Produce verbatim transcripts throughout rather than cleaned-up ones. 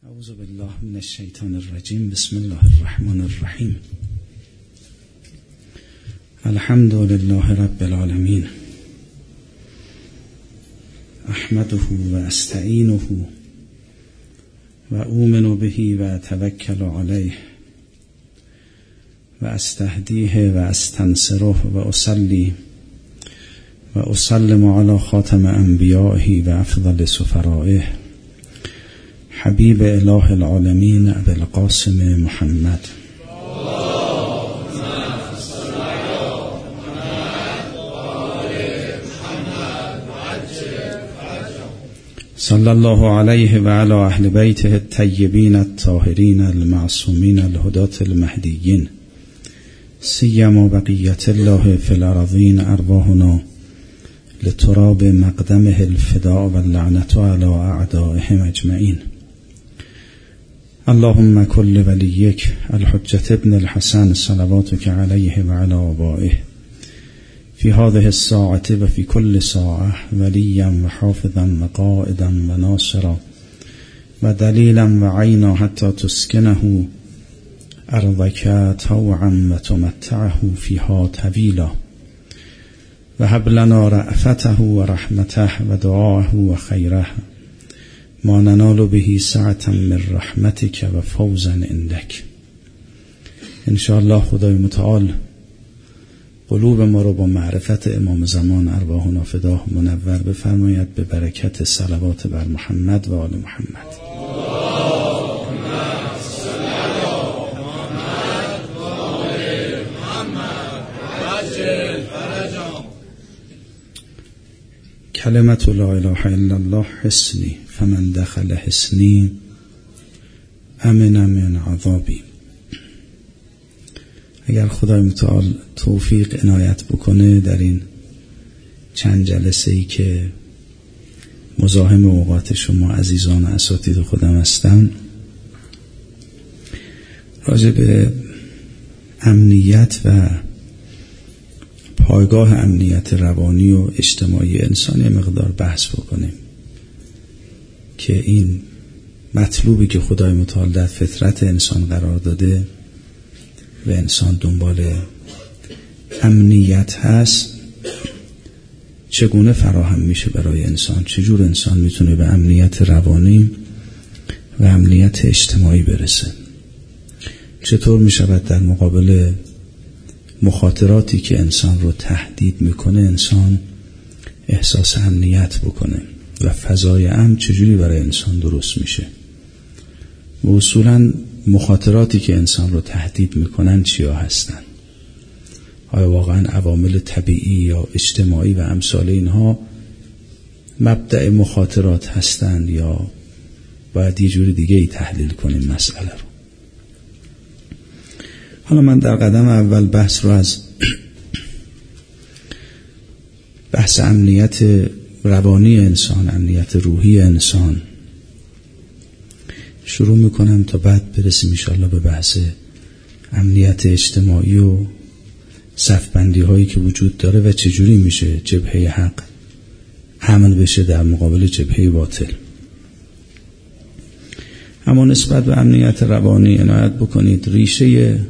اعوذ بالله من الشیطان الرجیم. بسم الله الرحمن الرحیم. الحمد لله رب العالمین. احمده و استعینه و اؤمن به و اتوکل علیه و استهدیه و استنصره و اصلی و اسلم علی خاتم انبیائه و افضل سفرائه حبیب اله العالمین ابی القاسم محمد صلی الله علیه و علی اهل بیته الطیبین الطاهرین المعصومین الهداة المهدیین سیما بقیت الله فی الارضین ارواحنا لتراب مقدمه الفداء واللعنة علی اعدائهم اجمعین. اللهم كل وليك الحجة ابن الحسن صلواتك عليه وعلى آبائه في هذه الساعة وفي كل ساعة وليا وحافظا وقائدا وناصرا ودليلا وعينا حتى تسكنه أرضك طوعا وتمتعه فيها طويلا وهب لنا رأفته ورحمته ودعاءه وخيره ما ننال به سعة من رحمتك و فوزا عندك. انشاءالله خدای متعال قلوب ما رو با معرفت امام زمان ارواحنا فداه منور بفرماید به برکت صلوات بر محمد و آل محمد. کلمت لا اله الا الله حسنی فمن دخل حسنی امن من عذابی. اگر خدای متعال توفیق عنایت بکنه در این چند جلسه ای که مزاحم اوقات شما عزیزان و اساتید خودم هستم راجع به امنیت و پایگاه امنیت روانی و اجتماعی انسانی مقدار بحث بکنیم که این مطلوبی که خدای متعال در فطرت انسان قرار داده و انسان دنبال امنیت هست چگونه فراهم میشه برای انسان، چجور انسان میتونه به امنیت روانی و امنیت اجتماعی برسه، چطور میشود در مقابل مخاطراتی که انسان رو تهدید میکنه انسان احساس امنیت بکنه و فضای امن چجوری برای انسان درست میشه و اصولاً مخاطراتی که انسان رو تهدید میکنن چیا هستن. آیا واقعاً عوامل طبیعی یا اجتماعی و امثال اینها مبدأ مخاطرات هستند یا باید یه جوری دیگه ای تحلیل کنیم مسئله رو. حالا من در قدم اول بحث رو از بحث امنیت روانی انسان، امنیت روحی انسان شروع میکنم تا بعد برسیم انشاءالله به بحث امنیت اجتماعی و صفبندی هایی که وجود داره و چجوری میشه جبهه حق امن بشه در مقابل جبهه باطل. اما نسبت به امنیت روانی عنایت بکنید ریشه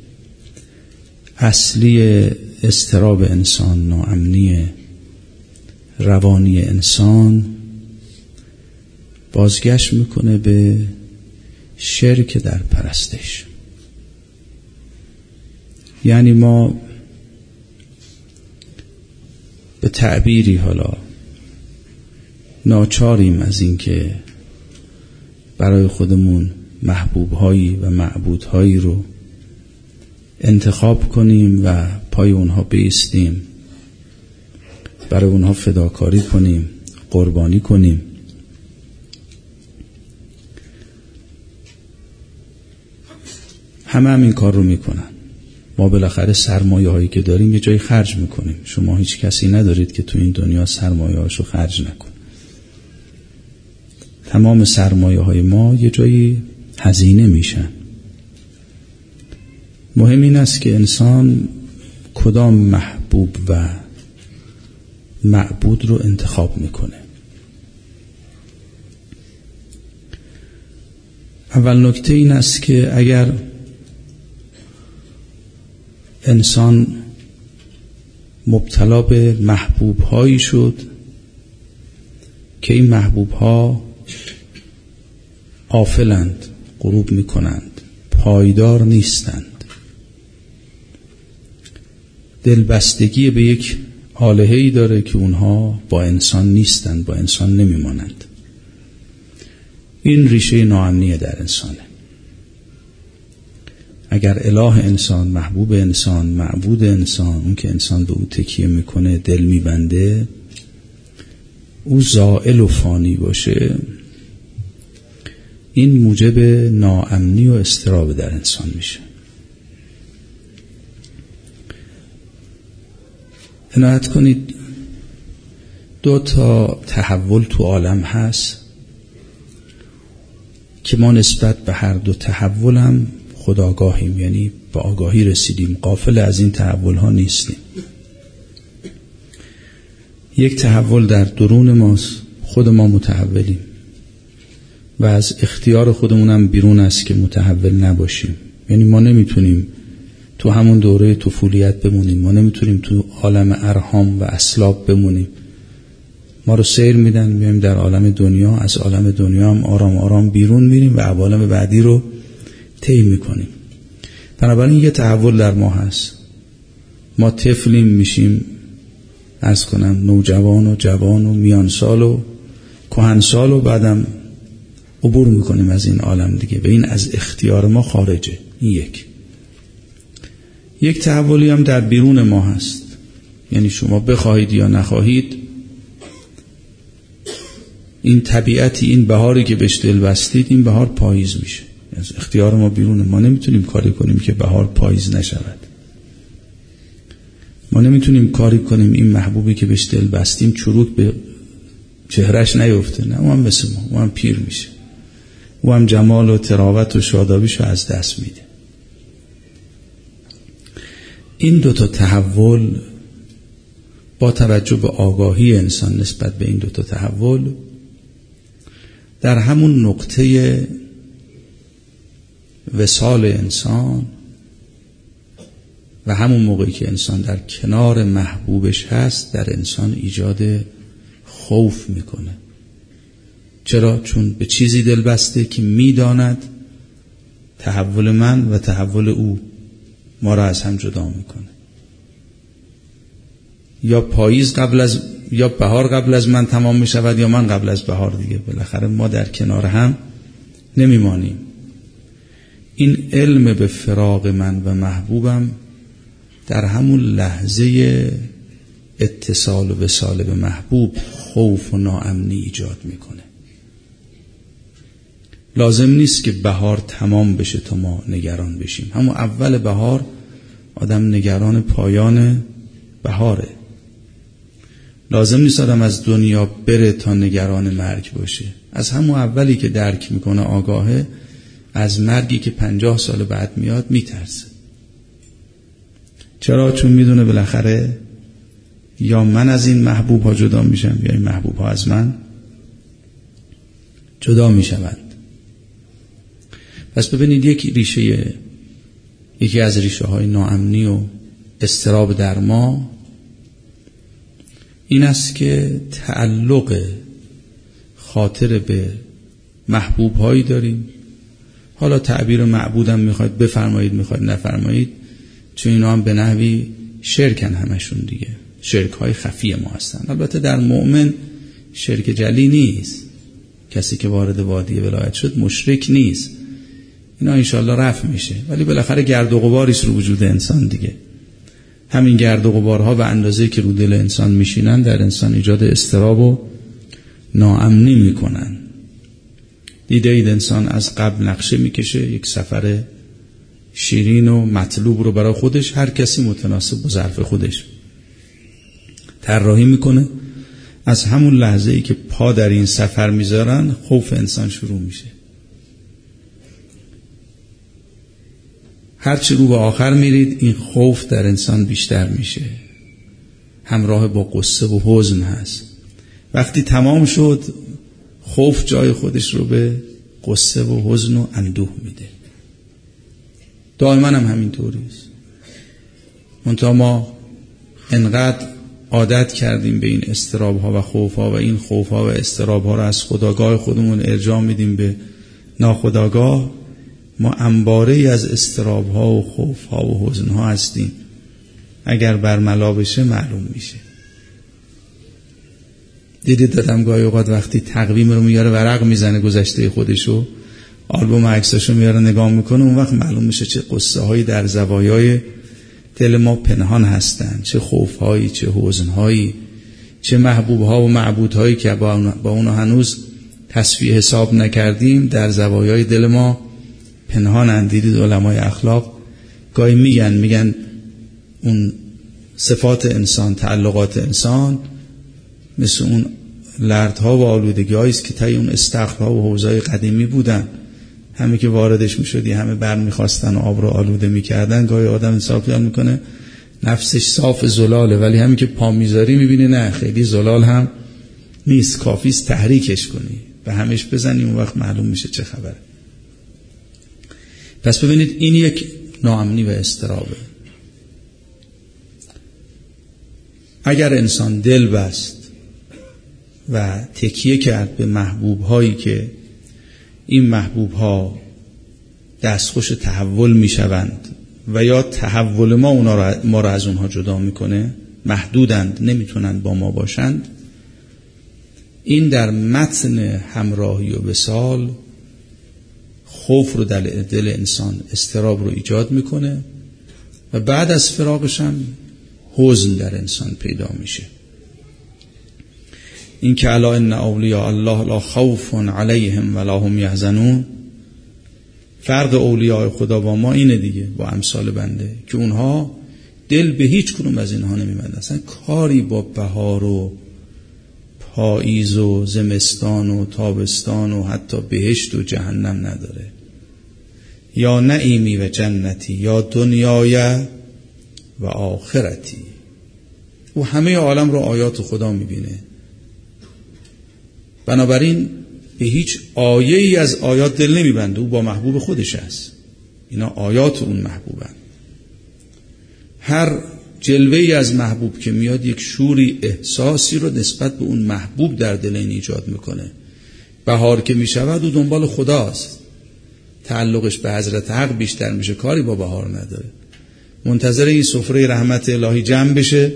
اصلی اضطراب انسان، ناامنی روانی انسان بازگشت میکنه به شرک در پرستش. یعنی ما به تعبیری حالا ناچاریم از این که برای خودمون محبوبهایی و معبودهایی رو انتخاب کنیم و پای اونها بایستیم، برای اونها فداکاری کنیم، قربانی کنیم. همه هم این کار رو میکنن. ما بالاخره سرمایه هایی که داریم یه جایی خرج میکنیم. شما هیچ کسی ندارید که تو این دنیا سرمایه هاشو خرج نکن. تمام سرمایه های ما یه جایی هزینه میشن. مهم این است که انسان کدام محبوب و معبود رو انتخاب میکنه. اول نکته این است که اگر انسان مبتلا به محبوب هایی شد که این محبوب ها غافلند، غروب می کنند، پایدار نیستند، دلبستگی به یک آلهه‌ای داره که اونها با انسان نیستند، با انسان نمی مانند. این ریشه ناامنیه در انسانه. اگر اله انسان، محبوب انسان، معبود انسان، اون که انسان به او تکیه میکنه، دل میبنده، او زائل و فانی باشه، این موجب ناامنی و اضطراب در انسان میشه. عنایت کنید دو تا تحول تو عالم هست که ما نسبت به هر دو تحول هم خودآگاهیم، یعنی به آگاهی رسیدیم، غافل از این تحول ها نیستیم. یک تحول در درون ماست، خود ما متحولیم و از اختیار خودمونم بیرون است که متحول نباشیم. یعنی ما نمیتونیم تو همون دوره طفولیت بمونیم، ما نمیتونیم تو عالم ارحام و اسلاب بمونیم. ما رو سیر میدن میایم در عالم دنیا، از عالم دنیا هم آرام آرام بیرون میریم و عوالم بعدی رو طی میکنیم. بنابراین یه تحول در ما هست. ما طفلیم میشیم، عرض کنم نوجوان و جوان و میانسال و کهنسال و بعدم عبور میکنیم از این عالم دیگه و این از اختیار ما خارجه. این یک یک تحولی هم در بیرون ما هست، یعنی شما بخواهید یا نخواهید این طبیعتی، این بهاری که بهش دل بستید، این بهار پاییز میشه. از اختیار ما بیرونه. ما نمیتونیم کاری کنیم که بهار پاییز نشود. ما نمیتونیم کاری کنیم این محبوبی که بهش دل بستیم چروک به چهرش نیفته. نه، اون هم مثل ما، اون هم پیر میشه، اون هم جمال و تراوت و شادابیشو از دست میده. این دوتا تحول با توجه به آگاهی انسان نسبت به این دوتا تحول در همون نقطه وصال انسان و همون موقعی که انسان در کنار محبوبش هست در انسان ایجاد خوف میکنه. چرا؟ چون به چیزی دل بسته که میداند تحول من و تحول او ما را از هم جدا میکنه. یا پاییز قبل از یا بهار قبل از من تمام میشود یا من قبل از بهار دیگه. بالاخره ما در کنار هم نمیمانیم. این علم به فراق من و محبوبم در همون لحظه اتصال و وصال به محبوب خوف و ناامنی ایجاد میکنه. لازم نیست که بهار تمام بشه تا ما نگران بشیم. همون اول بهار آدم نگران پایان بهاره. لازم نیست آدم از دنیا بره تا نگران مرگ باشه. از همون اولی که درک میکنه آگاهه، از مرگی که پنجاه سال بعد میاد میترسه. چرا؟ چون میدونه بالاخره یا من از این محبوب ها جدا میشم یا این محبوب ها از من جدا میشوند. پس ببینید یک ریشه، یکی از ریشه های ناامنی و اضطراب در ما این است که تعلق خاطر به محبوب هایی داریم. حالا تعبیر معبودم میخواید بفرمایید، میخواید نفرمایید، چون اینا هم به نحوی شرکن همشون دیگه. شرک های خفی ما هستن. البته در مؤمن شرک جلی نیست. کسی که وارد وادی ولایت شد مشرک نیست. اینا انشالله رفع میشه، ولی بالاخره گرد و غباریست رو وجود انسان دیگه. همین گرد و غبارها به اندازه که رو دل انسان میشینن در انسان ایجاد اضطراب و ناامنی میکنن. دیده اید انسان از قبل نقشه میکشه، یک سفر شیرین و مطلوب رو برای خودش، هر کسی متناسب با ظرف خودش طراحی میکنه. از همون لحظه ای که پا در این سفر میذارن خوف انسان شروع میشه. هرچی رو به آخر میرید این خوف در انسان بیشتر میشه، همراه با قصه و حزن هست. وقتی تمام شد خوف جای خودش رو به قصه و حزن و اندوه میده. دائما هم همینطوریست. منتها ما انقدر عادت کردیم به این اضطراب ها و خوف ها و این خوف ها و اضطراب ها رو از خودآگاه خودمون ارجاع میدیم به ناخودآگاه. ما انباره ای از اضطراب ها و خوف ها و حزن ها هستیم. اگر برملا بشه معلوم میشه. دیدید دادم گاهی اوقات وقتی تقویم رو میاره ورق میزنه گذشته خودشو، آلبوم عکساشو میاره نگاه میکنه، اون وقت معلوم میشه چه قصه هایی در زوایای دل ما پنهان هستن، چه خوف هایی، چه حزن هایی، چه محبوب ها و معبود هایی که با اونها هنوز تصفیه حساب نکردیم در زوایای دل ما پنهانند. دیدید علمای اخلاق گاهی میگن میگن اون صفات انسان، تعلقات انسان مثل اون لردها و آلودگی هاییست که تای اون استخرها و حوضای قدیمی بودن، همه که واردش میشدی همه بر میخواستن و آب رو آلوده میکردن. گاهی آدم انصاف خیال میکنه نفسش صاف زلاله، ولی همین که پا میذاری میبینی نه، خیلی زلال هم نیست، کافیست تحریکش کنی، به همش بزنی، اون وقت معلوم میشه چه خبره. پس ببینید این یک ناامنی و اضطرابه. اگر انسان دل بست و تکیه کرد به محبوب هایی که این محبوب ها دستخوش تحول می شوند و یا تحول ما اونا را ما را از اونها جدا میکنه، محدودند، نمیتونند با ما باشند، این در متن همراهی و وصال خوف رو در دل انسان، اضطراب رو ایجاد میکنه و بعد از فراقش هم حزن در انسان پیدا میشه. این که الا ان اولیاء الله لا خوف علیهم ولا هم یحزنون، فرق اولیاء خدا با ما اینه دیگه، با امثال بنده، که اونها دل به هیچ کنون از اینها نمیبندن، اصلا کاری با بهار و پاییز و زمستان و تابستان و حتی بهشت و جهنم نداره. یا نعیمی و جنتی یا دنیای و آخرتی. او همه عالم رو آیات خدا میبینه، بنابراین به هیچ آیه ای از آیات دل نمیبنده، او با محبوب خودش است. اینا آیات اون محبوبن. هر جلوه ای از محبوب که میاد یک شوری، احساسی رو نسبت به اون محبوب در دل این ایجاد میکنه. بهار که میشود او دنبال خداست، تعلقش به حضرت حق بیشتر میشه، کاری با بهار نداره، منتظر این سفره رحمت الهی جمع بشه،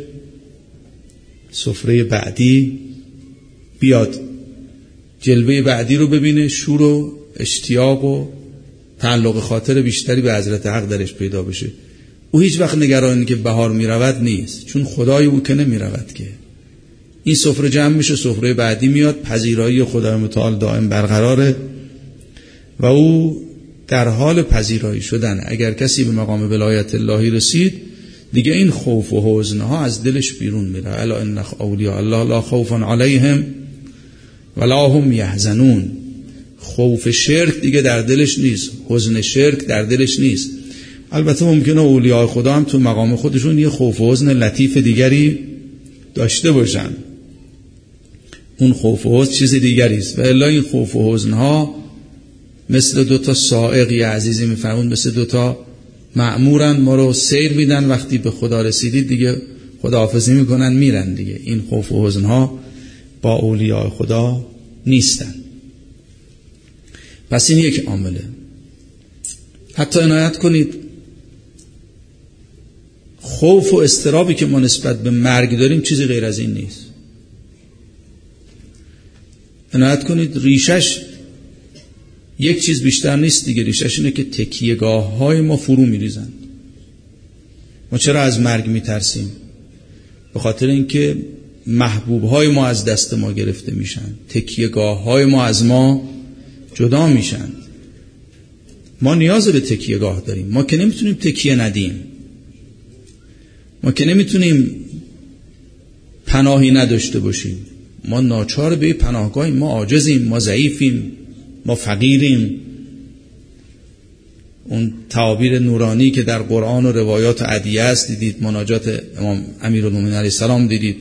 سفره بعدی بیاد، جلوه بعدی رو ببینه، شور و اشتیاق و تعلق خاطر بیشتری به حضرت حق درش پیدا بشه. او هیچ وقت نگرانی که بهار میرود نیست، چون خدای او که نمیرود که. این سفره جمع میشه، سفره بعدی میاد، پذیرایی خدای متعال دائم برقراره و او در حال پذیرایی شدن. اگر کسی به مقام ولایت الهی رسید دیگه این خوف و حزنها از دلش بیرون میره. الا ان اولیاء الله لا خوف علیهم ولا هم یحزنون. خوف شرک دیگه در دلش نیست، حزن شرک در دلش نیست. البته ممکنه اولیاء خدا هم تو مقام خودشون یه خوف و حزن لطیف دیگری داشته باشن، اون خوف و حزن چیز دیگری است. و الا این خوف و حزنها مثل دوتا سائقی عزیزی میفرمون، مثل دوتا مأمورن، ما رو سیر میدن، وقتی به خدا رسیدید دیگه خداحافظی میکنن میرن دیگه. این خوف و حزنها با اولیاء خدا نیستن. پس این یک عامله. حتی عنایت کنید خوف و اضطرابی که ما نسبت به مرگ داریم چیزی غیر از این نیست. عنایت کنید ریشش یک چیز بیشتر نیست دیگه، ریشش اینه که تکیهگاه های ما فرو میریزند. ما چرا از مرگ میترسیم؟ به خاطر اینکه محبوب های ما از دست ما گرفته میشن، تکیهگاه های ما از ما جدا میشن. ما نیاز به تکیهگاه داریم، ما که نمیتونیم تکیه ندیم، ما که نمیتونیم پناهی نداشته باشیم، ما ناچار به پناهگاهیم، ما عاجزیم، ما ضعیفیم، ما فقیریم. اون تعابیر نورانی که در قرآن و روایات ادعیه است دیدید، مناجات امام امیرالمومنین علیه السلام دیدید،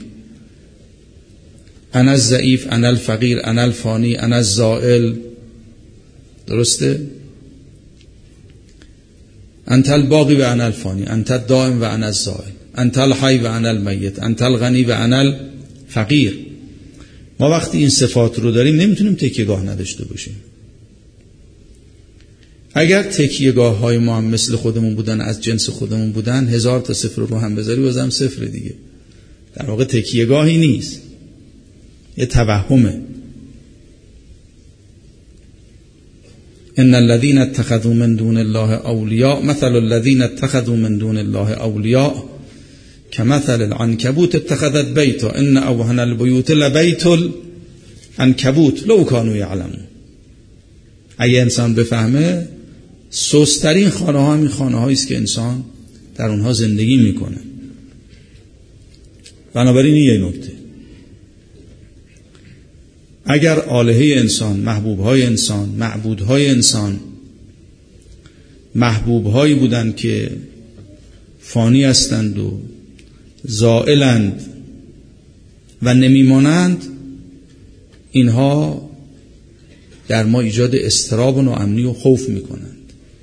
انا الضعیف انا الفقیر انا الفانی انا الزائل، درسته؟ انت الباقی و انا الفانی، انت الدائم و انا الزائل، انت الحی و انا المیت، انت الغنی و انا الفقیر. ما وقتی این صفات رو داریم نمیتونیم تکیهگاه نداشته باشیم. اگر تکیهگاه های ما هم مثل خودمون بودن، از جنس خودمون بودن، هزار تا صفر رو هم بذاری بازم صفر دیگه. در واقع تکیهگاهی نیست، یه توهمه. ان الذين اتخذوا من دون الله اولیاء مثل الذين اتخذوا من دون الله اولیاء كمثل العنكبوت اتخذت بيتا ان اوهن البيوت لبيت العنكبوت لو كانوا يعلمون. اگه انسان بفهمه سسترین خانه ها همین خانه هایی است که انسان در اونها زندگی میکنه. بنابراین این یه نکته. اگر آلهه انسان، محبوبهای انسان، معبودهای انسان محبوبهایی بودند که فانی هستند و زائلند و نمیمانند، اینها در ما ایجاد اضطراب و ناامنی و خوف میکنند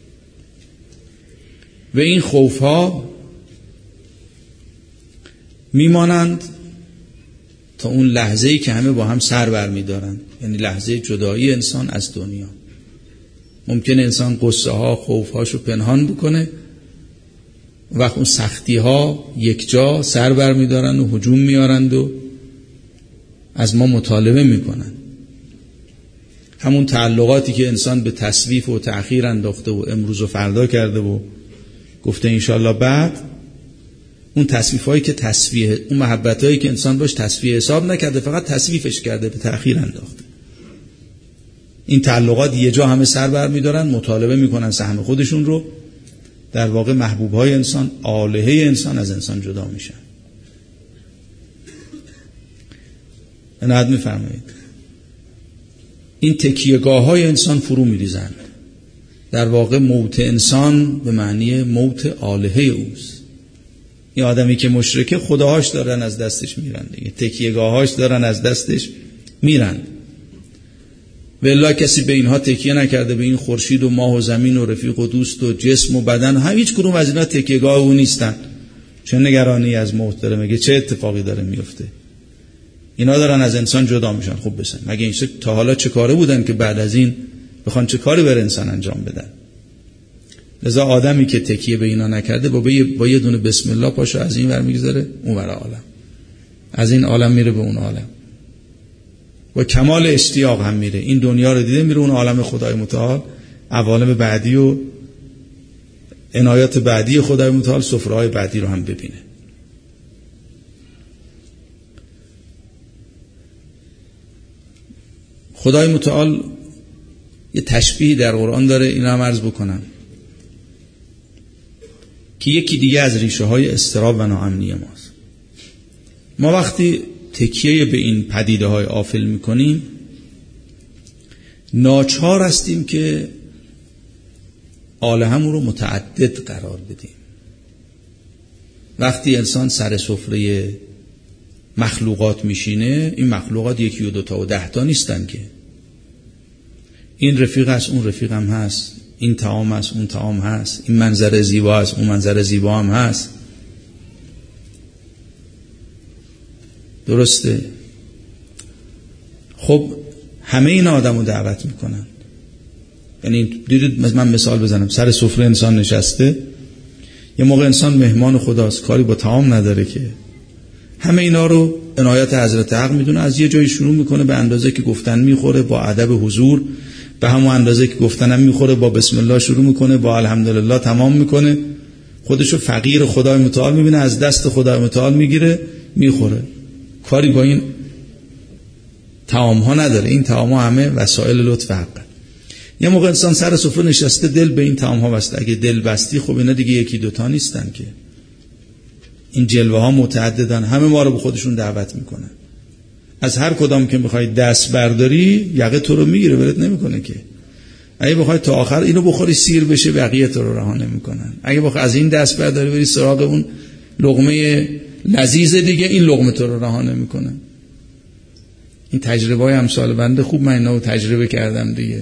و این خوفها میمانند تا اون لحظه‌ای که همه با هم سر برمی‌دارن، یعنی لحظه جدایی انسان از دنیا. ممکنه انسان قصه ها خوف هاشو پنهان بکنه، وقت اون سختی ها یک جا سر برمی‌دارن و هجوم میارند و از ما مطالبه میکنن. همون تعلقاتی که انسان به تصویف و تأخیر انداخته و امروز و فردا کرده و گفته انشالله بعد، اون تصویف هایی که تصفیه، اون محبت هایی که انسان باش تصفیه حساب نکرده، فقط تصویفش کرده، به تأخیر انداخته. این تعلقات یه جا همه سر بر میدارن، مطالبه میکنن سهم خودشون رو. در واقع محبوب های انسان، آلهه انسان از انسان جدا میشن. عنایت میفرمایید. این تکیهگاه های انسان فرو میریزند. در واقع موت انسان به معنی موت آلهه اوست. این آدمی که مشرکه خداهاش دارن از دستش میرن دیگه، تکیهگاهاش دارن از دستش میرن. والله کسی به اینها تکیه نکرده، به این خورشید و ماه و زمین و رفیق و دوست و جسم و بدن، هم هیچ کدوم از اینا تکیهگاه او نیستن. چه نگرانی از موت داره، مگه چه اتفاقی داره میفته؟ اینا دارن از انسان جدا میشن. خب بسن مگه این تا حالا چه کاره بودن که بعد از این بخوان چه کاری بر انسان انجام بدن؟ لذا آدمی که تکیه به اینا نکرده با با یه دونه بسم الله پاشو از این ور میگذاره اون ور عالم، از این عالم میره به اون عالم، با کمال اشتیاق هم میره. این دنیا رو دیده میره اون عالم خدای متعال، عوالم بعدی و عنایات بعدی خدای متعال، سفره‌های بعدی رو هم ببینه. خدای متعال یه تشبیه در قرآن داره، این هم عرض بکنم که یکی دیگه از ریشه های اضطراب و ناامنی ماست. ما وقتی تکیه به این پدیده های آفل میکنیم، ناچار هستیم که آلهمون رو متعدد قرار بدیم. وقتی انسان سر سفره مخلوقات میشینه، این مخلوقات یکی و دوتا و ده تا نیستن که. این رفیق هست، اون رفیق هم هست، این طعام هست، اون طعام هست، این منظر زیبا هست، اون منظر زیبا هم هست. درسته؟ خب همه این آدم رو دعوت میکنن. یعنی دیدید من مثال بزنم، سر سفره انسان نشسته، یه موقع انسان مهمان خداست، کاری با طعام نداره که، همه اینا رو عنایت حضرت حق میدونه، از یه جایی شروع میکنه، به اندازه که گفتن میخوره با ادب حضور، به همون اندازه که گفتنم میخوره با بسم الله شروع میکنه، با الحمدلله تمام میکنه، خودشو فقیر خدای متعال میبینه، از دست خدای متعال میگیره میخوره، کاری با این طعام ها نداره. این طعام ها همه وسایل لطف حقه. یه موقع انسان سر سفره نشسته، دل به این طعام ها بسته. اگه دل بستی خب اینا دیگه یکی دوتا نیستن که، این جلوه ها متعددن، همه ما رو به خودشون دعوت میکنن. از هر کدام که بخوای دست برداری یقه تو رو میگیره، ولت نمیکنه که. اگه بخوای تا آخر اینو بخوری سیر بشه، بقیه تو رو رها نمیکنن. اگه بخوای از این دست برداری بری سراغ اون لقمه لذیذ دیگه، این لقمه تو رو رها نمیکنه. این تجربه‌های امثال بنده خوب من اینو تجربه کردم دیگه.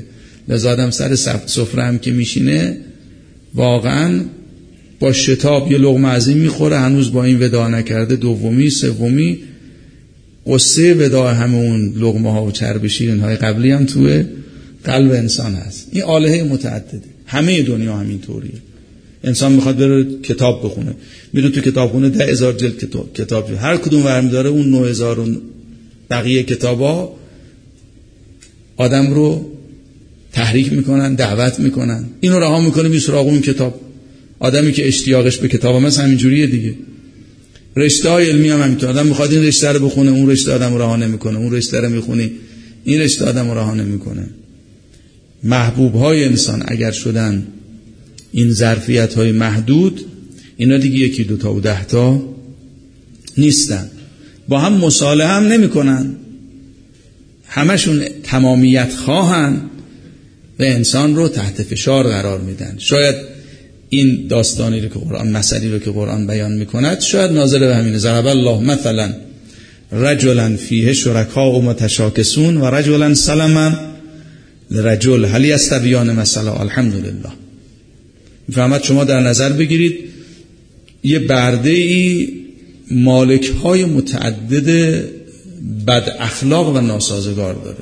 لذا آدم سر سفره هم که میشینه واقعا با شتاب یه لقمه عظیم میخوره، هنوز با این وداع نکرده، دومی سومی قصه وداع همه اون لقمه ها و چرب شیرین های قبلی هم توی قلب انسان هست. این آلهه متعدده، همه دنیا همین طوریه. انسان میخواد بره کتاب بخونه، میره تو کتابخونه ده هزار جلد کتاب کتاب هر کدوم ورمی داره، اون نه هزار و بقیه کتابا آدم رو تحریک میکنن، دعوت میکنن، اینو رها میکنه می سراغ اون کتاب. آدمی که اشتیاقش به کتاب مثلا همین جوریه دیگه. رشته های علمی هم همینطور، آدم میخواد این رشته رو بخونه، اون رشته آدم رو رها نمیکنه، اون رشته رو میخونی، این رشته آدم رو رها نمیکنه. محبوب های انسان اگر شدن این ظرفیت های محدود، اینا دیگه یکی دو تا و ده تا نیستن، با هم مصالحه هم نمی کنن، همشون تمامیت خواهن و انسان رو تحت فشار قرار میدن. شاید این داستانی رو که قرآن، مسئله رو که قرآن بیان میکند، شاید ناظر به همینه. ضرب الله مثلا رجلا فیه شرکاء متشاکسون و رجلا سلما لرجل هل یستویان مثلا. الحمدلله. میفهمد شما در نظر بگیرید یه برده ای مالک های متعدد بد اخلاق و ناسازگار داره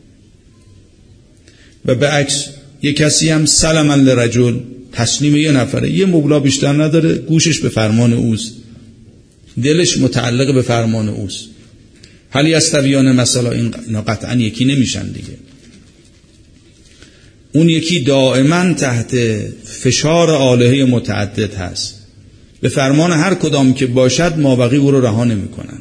و به عکس یه کسی هم سلما لرجل، تسلیم یه نفره، یه مبلا بیشتر نداره، گوشش به فرمان اوست، دلش متعلق به فرمان اوست. هل یستویان مثلا، اینا قطعا یکی نمیشن دیگه. اون یکی دائما تحت فشار آلهه متعدد هست، به فرمان هر کدام که باشد مابقی او رو رها نمی کنند.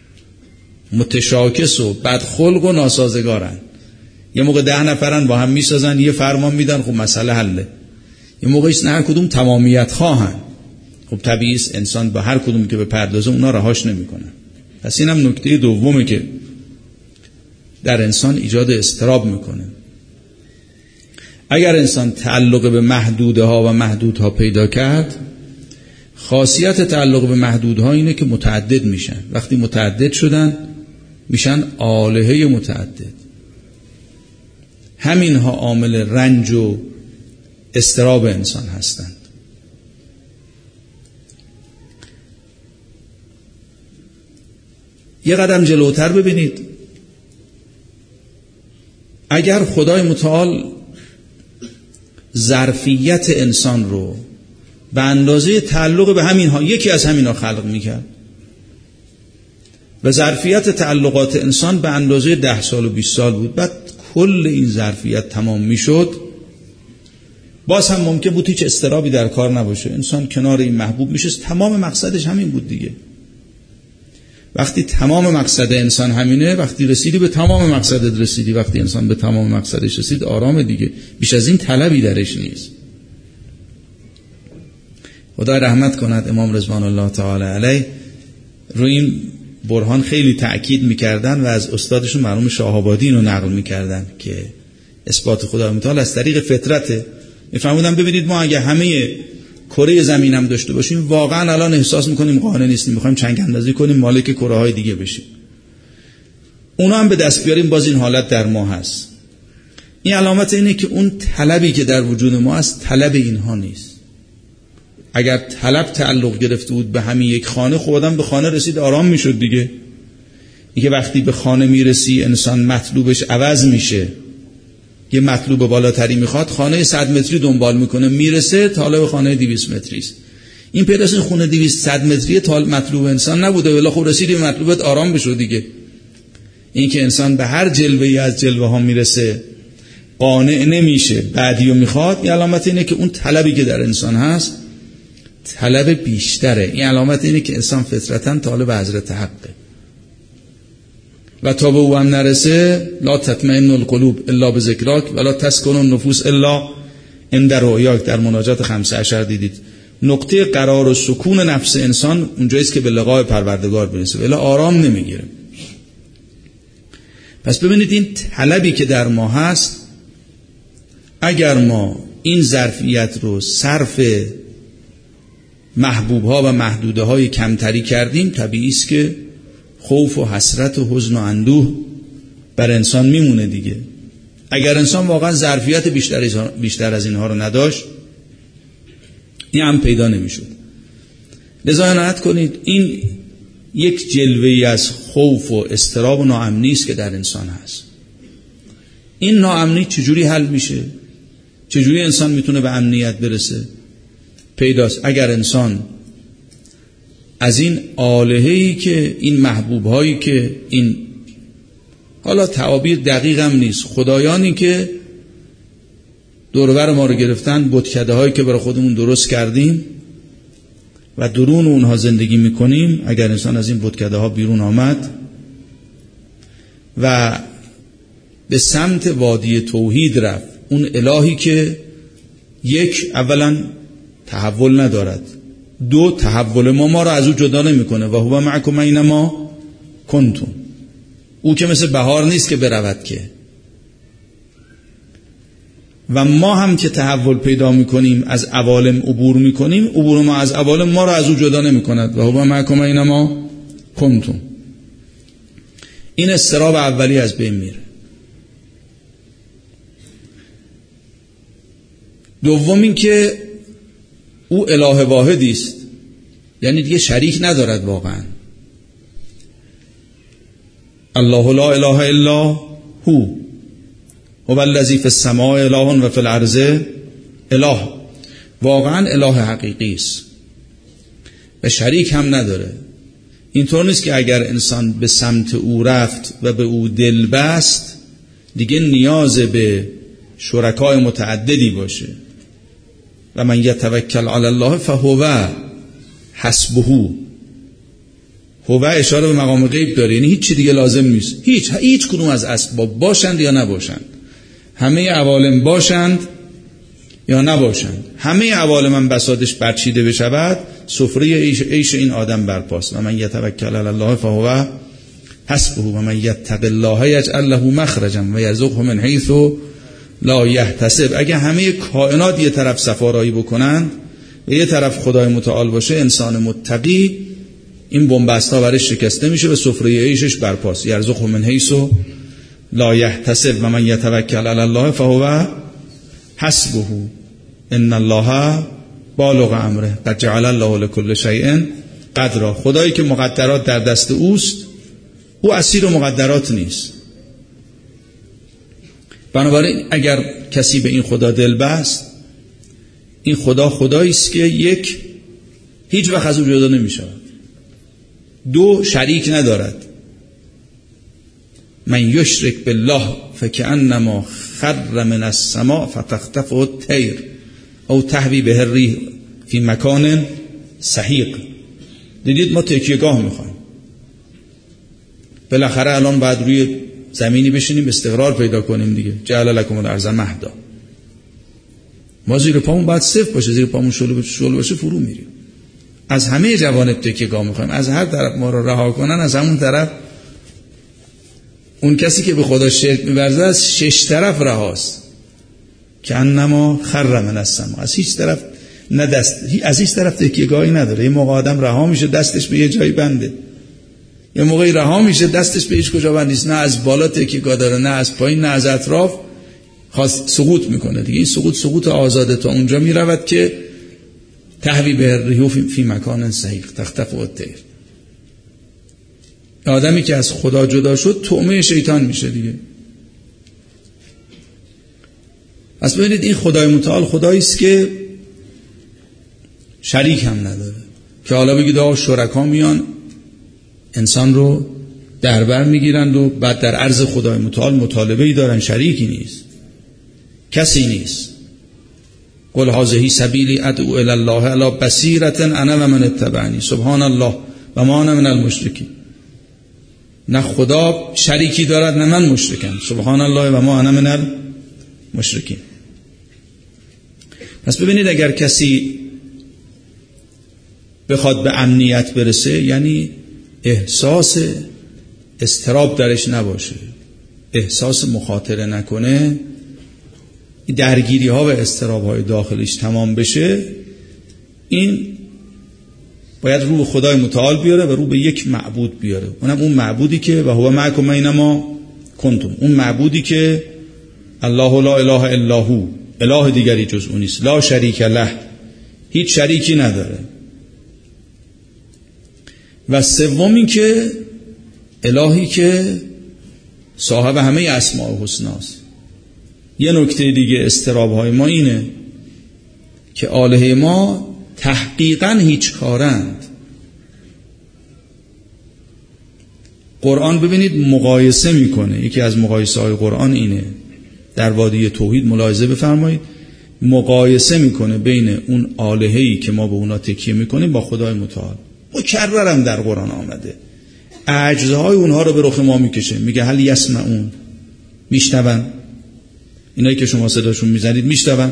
متشاکس و بدخلق و ناسازگارن. یه موقع ده نفرن با هم میسازن، یه فرمان میدن، خب مسئله حله. یه موقع ایست نه هر کدوم تمامیت خواهن، خب طبیعی است انسان با هر کدوم که به پردازه اونا رهاش نمی کنن. پس این هم نکته دومه که در انسان ایجاد اضطراب میکنه. اگر انسان تعلق به محدوده ها و محدودها پیدا کرد، خاصیت تعلق به محدودها اینه که متعدد میشن. وقتی متعدد شدن میشن آلهه متعدد. همینها عامل رنج و اضطراب انسان هستند. یه قدم جلوتر ببینید، اگر خدای متعال ظرفیت انسان رو به اندازه تعلق به همینها، یکی از همینها خلق میکرد و ظرفیت تعلقات انسان به اندازه ده سال و بیست سال بود، بعد کل این ظرفیت تمام میشد، باز هم ممکن بود هیچ اضطرابی در کار نباشه، انسان کنار این محبوب میشه. تمام مقصدش همین بود دیگه. وقتی تمام مقصد انسان همینه، وقتی رسیدی به تمام مقصدت رسیدی، وقتی انسان به تمام مقصدش رسید آرام دیگه، بیش از این طلبی درش نیست. خدا رحمت کند امام رضوان الله تعالی علیه روی این برهان خیلی تأکید میکردن و از استادشون مرحوم شاه‌آبادی اینو نقل میکردن که اثبات خدا متعال از طریق فطرته. میفهمودن ببینید ما اگه همه کره زمین هم داشته باشیم، واقعا الان احساس میکنیم قانع نیستیم، میخوایم چنگ اندازی کنیم مالک کره های دیگه بشیم. اونا هم به دست بیاریم، باز این حالت در ما هست. این علامت اینه که اون طلبی که در وجود ما هست طلب اینها نیست. اگر طلب تعلق گرفته بود به همین یک خانه، خب آدم به خانه رسید آرام میشد دیگه. اینکه وقتی به خانه میرسی انسان مطلوبش عوض میشه، یه مطلوب بالاتری میخواد، خانه صد متری دنبال میکنه، میرسه تا حالا به خانه دویست متری است. این پیداست خونه دویست صد متری تا مطلوب انسان نبوده، ولی خب رسیدی به مطلوبت آرام بشو دیگه. این که انسان به هر جلوه‌ای از جلوه ها میرسه قانع نمیشه، بعدیو میخواد، این علامت اینه که اون طلبی که در انسان هست طلب بیشتره. این علامت اینه که انسان فطرتاً طالب حضرت حقه و تا به او هم نرسه لا تطمئن القلوب الا بذکراک ولا تسکن النفوس الا عند رؤیاک. در مناجات خمسه عشر دیدید نقطه قرار و سکون نفس انسان اونجاییست که به لقای پروردگار برسه، ولی آرام نمیگیره. پس ببینید این طلبی که در ما هست، اگر ما این ظرفیت رو صرف محبوبها و محدوده های کمتری کردیم، طبیعی است که خوف و حسرت و حزن و اندوه بر انسان میمونه دیگه. اگر انسان واقعا ظرفیت بیشتر بیشتر از اینها رو نداشت، این هم پیدا نمیشد. لذا عنایت کنید این یک جلوه‌ای از خوف و اضطراب و ناامنی است که در انسان هست. این ناامنی چجوری حل میشه؟ چجوری انسان میتونه به امنیت برسه؟ پیداست اگر انسان از این آلهه‌ای که این محبوب‌هایی که این، حالا تعابیر دقیق هم نیست، خدایانی که دور و بر ما رو گرفتن، بتکده‌هایی که برای خودمون درست کردیم و درون اونها زندگی میکنیم، اگر انسان از این بتکده‌ها بیرون آمد و به سمت وادی توحید رفت، اون الهی که یک اولا تحول ندارد، دو تحول ما ما رو از او جدا نمیکنه، و هو معکم اینما کنتم، او که مثل بهار نیست که برود که، و ما هم که تحول پیدا میکنیم از عوالم عبور میکنیم، عبور ما از عوالم ما رو از او جدا نمیکند، و هو معکم اینما کنتم. این اضطراب اولی از بین میره. دوم این که او اله واحدی است، یعنی دیگه شریک ندارد واقعا. الله لا اله الا هو هو الذی فی السماء اله و فی الارض اله، واقعا اله حقیقی است و شریک هم نداره. اینطور نیست که اگر انسان به سمت او رفت و به او دل بست دیگه نیاز به شرکای متعددی باشه. و من یتوکل علی الله فهو حسبه. هو اشاره به مقام غیب داره، یعنی هیچ چی دیگه لازم نیست، هیچ هیچ کدوم از اسباب باشند یا نباشند، همه عوالم باشند یا نباشند، همه عوالم هم بساطش برچیده بشود، سفره عیش, عیش این آدم برپاست. و من یتوکل علی الله فهو حسبه و من یتق الله یجعل له مخرجا و یرزقه من حیث لا یحتسب. اگه همه کائنات یه طرف سفارایی بکنن و یه طرف خدای متعال باشه، انسان متقی این بنبستا برش شکسته میشه و سفره عیشش برپاست. یرزقه من حیث لا یحتسب و من یتوکل علی الله فهو حسبه ان الله بالغ امره قد جعل الله لكل شیء قدرا. خدایی که مقدرات در دست اوست، او اسیر مقدرات نیست. بنابراین اگر کسی به این خدا دل بست، این خدا خدایی است که یک هیچ وقت از او جدا نمیشه، دو شریک ندارد. من یشرک بالله فکأنما خر من السماء فتخطفه الطیر او تهوی به الریح فی مکان سحیق. دیدید ما تکیهگاه میخوایم، بالاخره الان بعد روی زمینی بشینیم استقرار پیدا کنیم دیگه. جعل لکم الارض مهدا. ما زیر پامون باید صفر باشه، زیر پامون شل شل باشه فرو میریم. از همه جوانب تکیهگاه میخوایم، از هر طرف ما رو رها کنن، از همون طرف اون کسی که به خدا شرک می‌ورزه از شش طرف رهاست. که انما خر من السماء، از هیچ طرف نه دست، از هیچ طرف تکیهگاهی نداره. یه موقع آدم رها میشه دستش به یه جایی بنده، یه موقعی رها میشه دستش به هیچ کجا بند نیست، نه از بالا تکیهگاه داره، نه از پایین، نه از اطراف، خواست سقوط میکنه دیگه. این سقوط سقوط آزاده تا اونجا میرود که تهوی به الریح فی مکان سحیق تخطفه الطیر. آدمی که از خدا جدا شد طعمه شیطان میشه دیگه. پس ببینید این خدای متعال خدایی است که شریک هم نداره، که حالا بگید آقا شرکا میان انسان رو در بر میگیرند و بعد در عرض خدای متعال مطالبه‌ای دارن. شریکی نیست، کسی نیست. قل هذه سبیلی ادعو الی الله علی بصیرة انا و من اتبعنی سبحان الله و ما انا من المشرکین. نه خدا شریکی دارد نه من مشرکم، سبحان الله و ما انا من المشرکین. پس ببینید اگر کسی بخواد به امنیت برسه، یعنی احساس اضطراب درش نباشه، احساس مخاطره نکنه، درگیری ها و اضطراب های داخلش تمام بشه، این باید رو به خدای متعال بیاره و رو به یک معبود بیاره. اونم اون معبودی که و هو معکم اینما کنتم، اون معبودی که الله لا اله الا هو، اله دیگری جز او نیست. لا شریک له، هیچ شریکی نداره. و سوم این که الهی که صاحب همه اسماء الحسنا است. یه نکته دیگه استراب‌های ما اینه که آلهه ما تحقیقاً هیچ کارند. قرآن ببینید مقایسه میکنه، یکی از مقایسه های قرآن اینه، در وادی توحید ملاحظه بفرمایید، مقایسه میکنه بین اون آلهه‌ای که ما به اونا تکیه میکنیم با خدای متعال. مکررم در قرآن آمده، اجزاهای اونها رو به رخ ما میکشه، میگه هل یسمعون، میشنون؟ اینایی که شما صداشون میزنید میشنون؟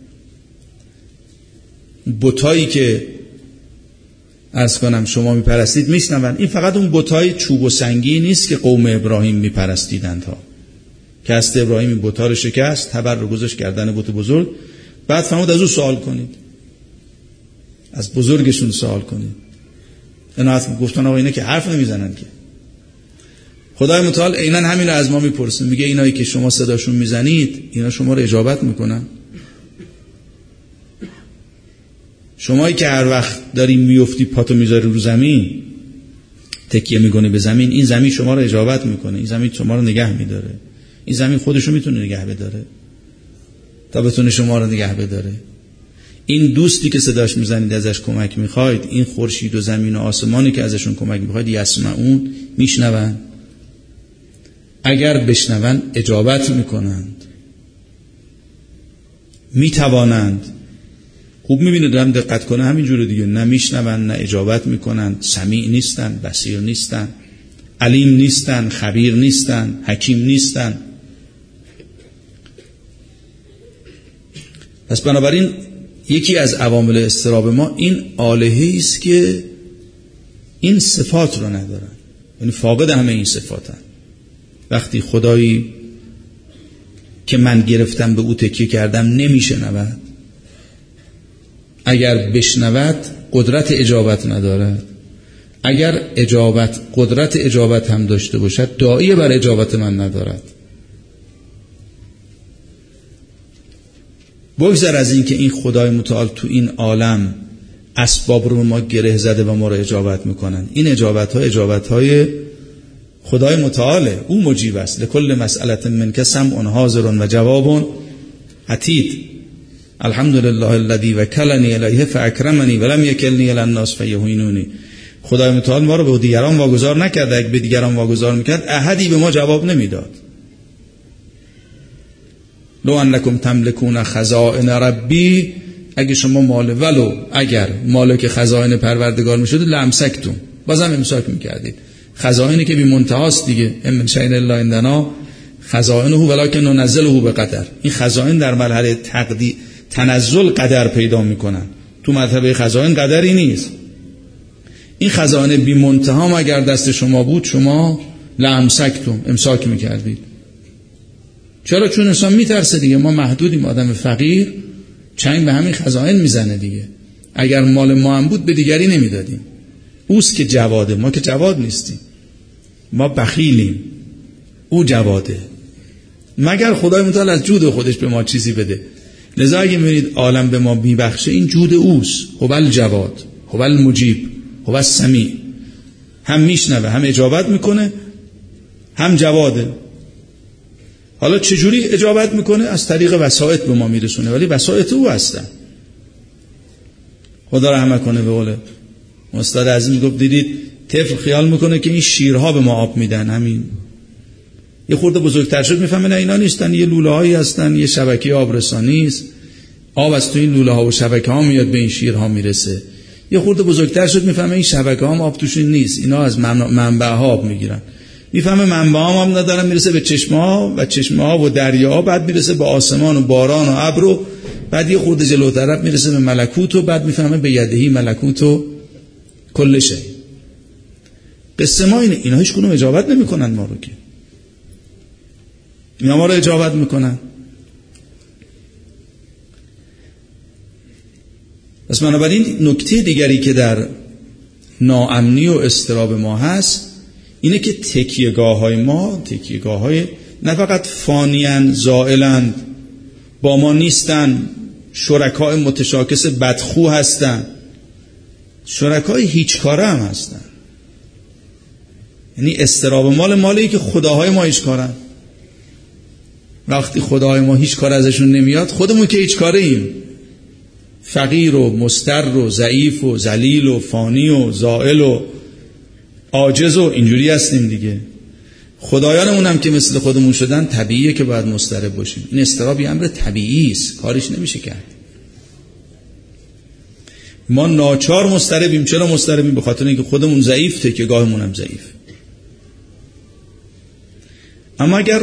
بتایی که عرض کنم شما میپرستید میشنون؟ این فقط اون بتای چوب و سنگی نیست که قوم ابراهیم میپرستیدند ها، که است ابراهیم این بتا رو شکست، تبر رو گذاشت گردن بت بزرگ، بعد فرمود از او سوال کنید، از بزرگشون سوال کنید. اینا حتما گفتن آقا اینا که حرف نمیزنن که. خدای متعال عیناً همین رو از ما میپرسه، میگه اینایی که شما صداشون میزنید اینا شما رو اجابت میکنن؟ شمایی که هر وقت داری میفتی پاتو میذاری رو زمین، تکیه میکنی به زمین، این زمین شما رو اجابت میکنه، این زمین شما رو نگه میداره، این زمین خودشو میتونه نگه بداره تا بتونه شما رو نگه بداره. این دوستی که صداش میزنید ازش کمک میخواید، این خورشید و زمین و آسمانی که ازشون کمک میخواید، یسمعون، میشنون؟ اگر بشنون اجابت میکنند، میتوانند. خوب میبینید هم دقت کنه همینجوره دیگه، نه میشنون نه اجابت میکنند، سمیع نیستن، بصیر نیستن، علیم نیستن، خبیر نیستن، حکیم نیستن. پس بنابراین یکی از عوامل اضطراب ما این آلهه‌ای است که این صفات رو ندارن، یعنی فاقد همه این صفاتن. وقتی خدایی که من گرفتم به او تکیه کردم نمیشنود، اگر بشنود قدرت اجابت ندارد، اگر اجابت قدرت اجابت هم داشته باشد داعی بر اجابت من ندارد. بگذر از این که این خدای متعال تو این عالم اسباب رو ما گره زده و ما رو اجابت میکنن. این اجابت ها اجابت های خدای متعاله، او مجیب است. لکل مسئلت منک سمع حاضر و جواب عتید. الحمدلله الذی وکلنی الیه فاکرمنی ولم یکلنی الی الناس فیهینونی. خدای متعال ما رو به دیگران واگذار نکرد، اگه به دیگران واگذار میکرد احدی به ما جواب نمیداد. لو انکم تملکون خزائن ربی، اگه شما مال ولو اگر مالک خزائن پروردگار میشد لامسکتم، بازم امساک میکردید. خزائنی که بی منتهاست دیگه، امن شین الا عندنا خزائنه ولکن ننزله بقدر. این خزائن در مرحله تقدیر تنزل قدر پیدا میکنن، تو مرتبه خزائن قدری نیست. این خزائن بی منتها اگر دست شما بود شما لامسکتم، امساک میکردید. چرا؟ چون انسان میترسه دیگه، ما محدودیم، آدم فقیر چنگ به همین خزائن میزنه دیگه. اگر مال ما هم بود به دیگری نمیدادیم. اوست که جواده، ما که جواد نیستیم، ما بخیلیم، او جواده. مگر خدای متعال از جود خودش به ما چیزی بده. لذا اگه میبینید عالم به ما میبخشه این جود اوست. هو الجواد، هو المجیب، هو السمیع. هم میشنوه، هم اجابت میکنه، هم جواده. حالا چجوری اجابت میکنه؟ از طریق وسائط به ما میرسونه، ولی وسائط او هستن. خدا رحمت کنه. به قول استاد عزیز میگفت دیدید طفل خیال میکنه که این شیرها به ما آب میدن، همین یه خورده بزرگتر شد میفهمه نه اینا نیستن، یه لوله هایی هستن، یه شبکه آبرسانی است، آب از تو این لوله ها و شبکه ها میاد به این شیرها میرسه. یه خورده بزرگتر شد میفهمه این شبکه ها آب توشون نیست، اینا از منبع ها آب میگیرن. میفهمه منبع ها آب ندارن، میرسه به چشمه ها و چشمه ها و دریا ها، بعد میرسه به آسمان و باران و ابر، و بعد یه خورده جلوتر میرسه به ملکوت، و بعد میفهمه به یدهی ملکوت و کل شی. قصه ما اینه. اینا هیچ کدوم اجابت نمیکنن ما رو، که اینا ما رو اجابت میکنن. پس بنابراین نکته دیگری که در ناامنی و اضطراب ما هست اینه که تکیهگاه های ما تکیهگاه های نه فقط فانیان، زائلند، با ما نیستن، شرکای متشاکس بدخو هستن، شرکای هیچ کاره هم هستن. یعنی استراب مال مالی که خداهای ما هیچ کارن. وقتی خداهای ما هیچ کار ازشون نمیاد، خودمون که هیچ کاره ایم، فقیر و مستر و ضعیف و ذلیل و فانی و زائل و عاجز و اینجوری هستیم دیگه. خدایانمون هم که مثل خودمون شدن، طبیعیه که باید مضطرب باشیم. این اضطراب امر طبیعی است، کاریش نمیشه کرد. ما ناچار مضطربیم. چرا مضطربیم؟ به خاطر اینکه خودمون ضعیف، تکیه‌گاهمون هم ضعیف. اما اگر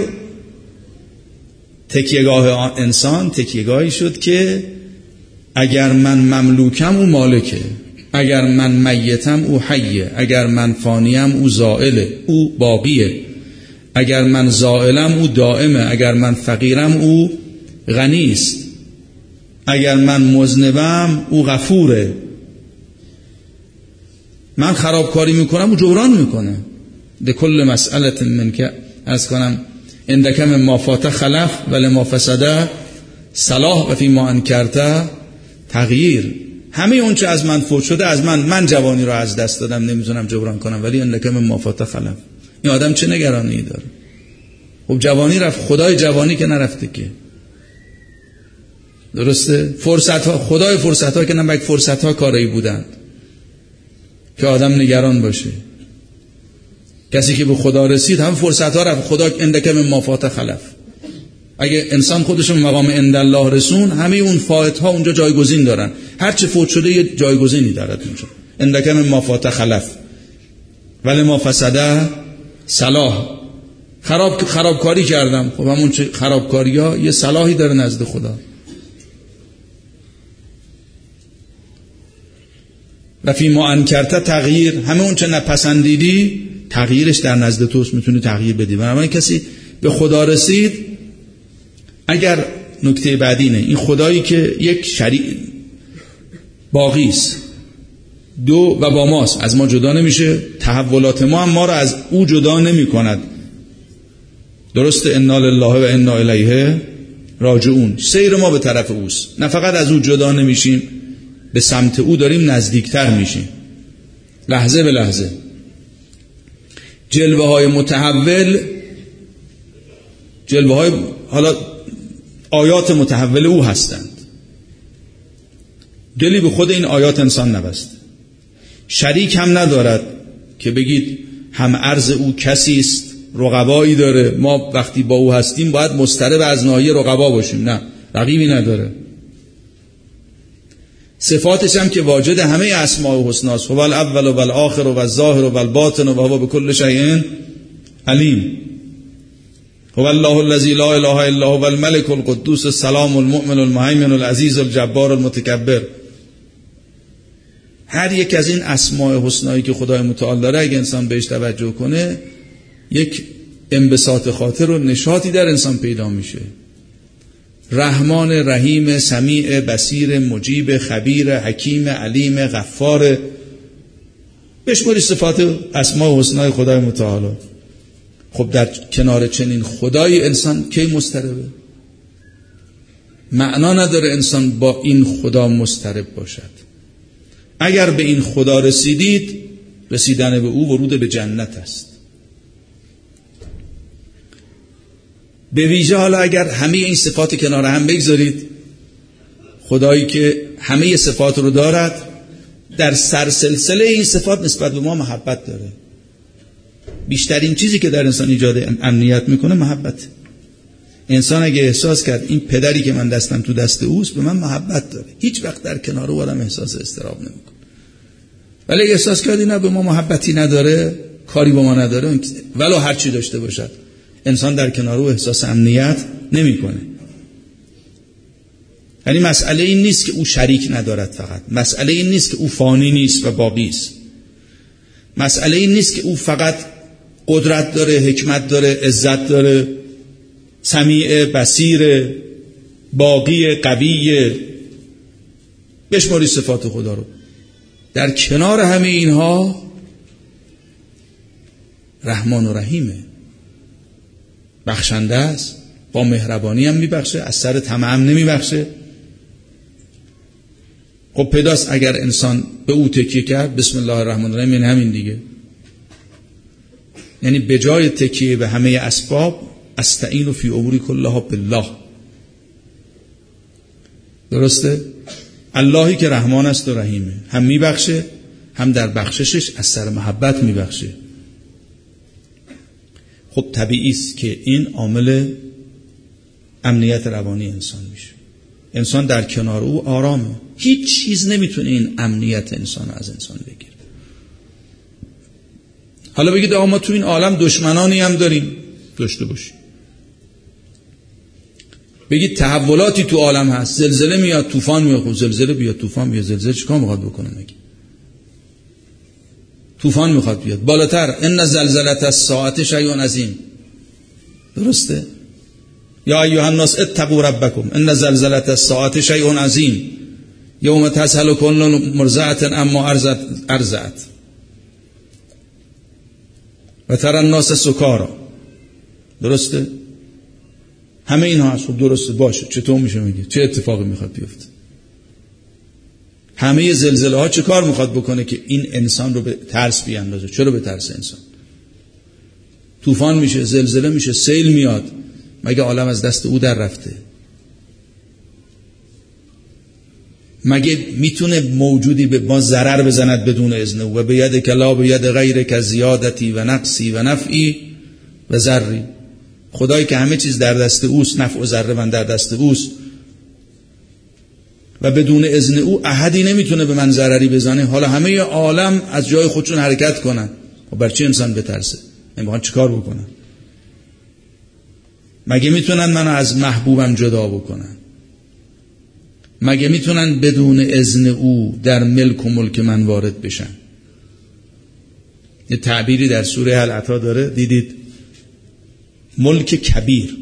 تکیه‌گاه انسان تکیه‌گاهی شد که اگر من مملوکم او مالکه، اگر من میتم او حیه، اگر من فانیم او زائله، او باقیه، اگر من زائلم او دائمه، اگر من فقیرم او غنی است، اگر من مذنبم او غفوره، من خرابکاری میکنم او جبران میکنه. ده کل مسئله من که از کنم اندک من ما فات خلف ولی ما فسده صلاح و فی ما انکرته تغییر. همه اون چه از من فوت شده از من، من جوانی رو از دست دادم نمیتونم جبران کنم، ولی اندک من ما فات خلف. این آدم چه نگرانی داره؟ خب جوانی رفت، خدای جوانی که نرفته که. درسته؟ فرصت ها، خدای فرصت ها که نمک فرصت ها کاری بودند که آدم نگران باشه. کسی که به خدا رسید هم فرصت ها رفت. خدا اندک من ما فات خلف. اگه انسان خودش به مقام عند الله رسون، همه اون فایت ها اونجا جایگزین دارن. هر چه فوت شده یه جایگزینی دارد اونجا. اندک من ما فات خلف ولی ما فسده صلاح. خراب خرابکاری کردم، خب همون خرابکاری ها یه صلاحی داره نزد خدا. و فی ما انکرته تغییر، همه اون چه نپسندیدی تغییرش در نزد توست، میتونی تغییر بدی. بنابراین کسی به خدا رسید، اگر نکته بعدی نه، این خدایی که یک شریک باقی است، دو و با ماست، از ما جدا نمیشه، تحولات ما هم ما رو از او جدا نمی کند. درسته؟ انا لله و انا الیه راجعون. سیر ما به طرف اوست، نه فقط از او جدا نمیشیم، به سمت او داریم نزدیکتر میشیم لحظه به لحظه. جلوه های متحول، جلوه های حالا آیات متحول او هستند. دلی به خود این آیات انسان نبست، شریک هم ندارد که بگید هم عرض او کسی است، رقبایی داره، ما وقتی با او هستیم باید مضطرب از ناحیه رقبا باشیم. نه، رقیبی نداره. صفاتش هم که واجد همه اسماء و حسناست. هو الاول و الاخر و الظاهر و الباطن و هو بكل شیء علیم. هو الله الذی لا اله الا هو الملك القدوس السلام المؤمن المهیمن العزیز الجبار المتکبر. هر یک از این اسماء حسنایی که خدای متعال داره، اگه انسان بهش توجه کنه، یک انبساط خاطر و نشاطی در انسان پیدا میشه. رحمان، رحیم، سمیع، بصیر، مجیب، خبیر، حکیم، علیم، غفار، بشماری صفات اسماء و حسنای خدای متعال. خب در کنار چنین خدای انسان کی مضطربه؟ معنا نداره انسان با این خدا مضطرب باشد. اگر به این خدا رسیدید، رسیدن به او ورود به جنت است. به ویژه حالا اگر همه این صفات کنار هم بگذارید، خدایی که همه صفات رو دارد، در سرسلسله این صفات نسبت به ما محبت داره. بیشترین چیزی که در انسان ایجاد امنیت میکنه محبت. انسان اگه احساس کرد این پدری که من دستم تو دست اوست به من محبت داره، هیچ وقت در کنار او آدم احساس استراب نمیکنه. ولی اگه احساس کردی نه به ما محبتی نداره، کاری با ما نداره، ولو هر چی داشته باشد، انسان در کنار او احساس امنیت نمیکنه. یعنی مسئله این نیست که او شریک ندارد، فقط مسئله این نیست که او فانی نیست و باقی است. مسئله این نیست که او فقط قدرت داره، حکمت داره، عزت داره، سمیع، بصیر، باقی، قوی. بشماری صفات خدا رو. در کنار همه اینها رحمان و رحیمه. بخشنده است، با مهربانی هم میبخشه، از سر طمع هم نمیبخشه. خب پیداست اگر انسان به او تکیه کرد، بسم الله الرحمن الرحیم، این همین دیگه. یعنی به جای تکیه به همه اسباب، استعین فی امور کلها بالله. درسته؟ اللهی که رحمان است و رحیمه، هم میبخشه، هم در بخششش از سر محبت میبخشه. خب طبیعی است که این عامل امنیت روانی انسان میشه. انسان در کنار او آرامه، هیچ چیز نمیتونه این امنیت انسان از انسان بگیره. حالا بگید آقا ما تو این عالم دشمنانی هم داریم، داشته باشیم. بگید تحولاتی تو عالم هست، زلزله میاد، طوفان میاد. خب زلزله بیاد، طوفان بیاد، زلزله چیکار میخواد بکنه؟ مگه طوفان میخواد بیاد بالاتر. ان زلزله الساعه شیء عظیم. درسته؟ یا ایها الناس اتقوا ربکم ان زلزله الساعه شیء عظیم یوم تذهل كل مرضعه اما ارضعت ارضعت و ترى الناس سکارا. درسته؟ همه اینها هست. خب درسته، باشه. چطور میشه میگه؟ چه اتفاقی میخواد بیفته؟ همه زلزله ها چه کار میخواد بکنه که این انسان رو به ترس بیاندازه؟ چرا به ترس انسان؟ طوفان میشه، زلزله میشه، سیل میاد. مگه عالم از دست او در رفته؟ مگه میتونه موجودی به ما ضرر بزند بدون اذن او؟ و به ید کلا به ید غیر که زیادتی و نقصی و نفعی و ضری. خدایی که همه چیز در دست اوست، نفع و ضر من در دست اوست، و بدون اذن او احدی نمیتونه به من ضرری بزنه. حالا همه عالم از جای خودشون حرکت کنن، خب بر چی انسان بترسه؟ نمیخوان چیکار بکنن؟ مگه میتونن منو از محبوبم جدا بکنن؟ مگه میتونن بدون اذن او در ملک و ملک من وارد بشن؟ یه تعبیری در سوره العطا داره، دیدید؟ ملک کبیر،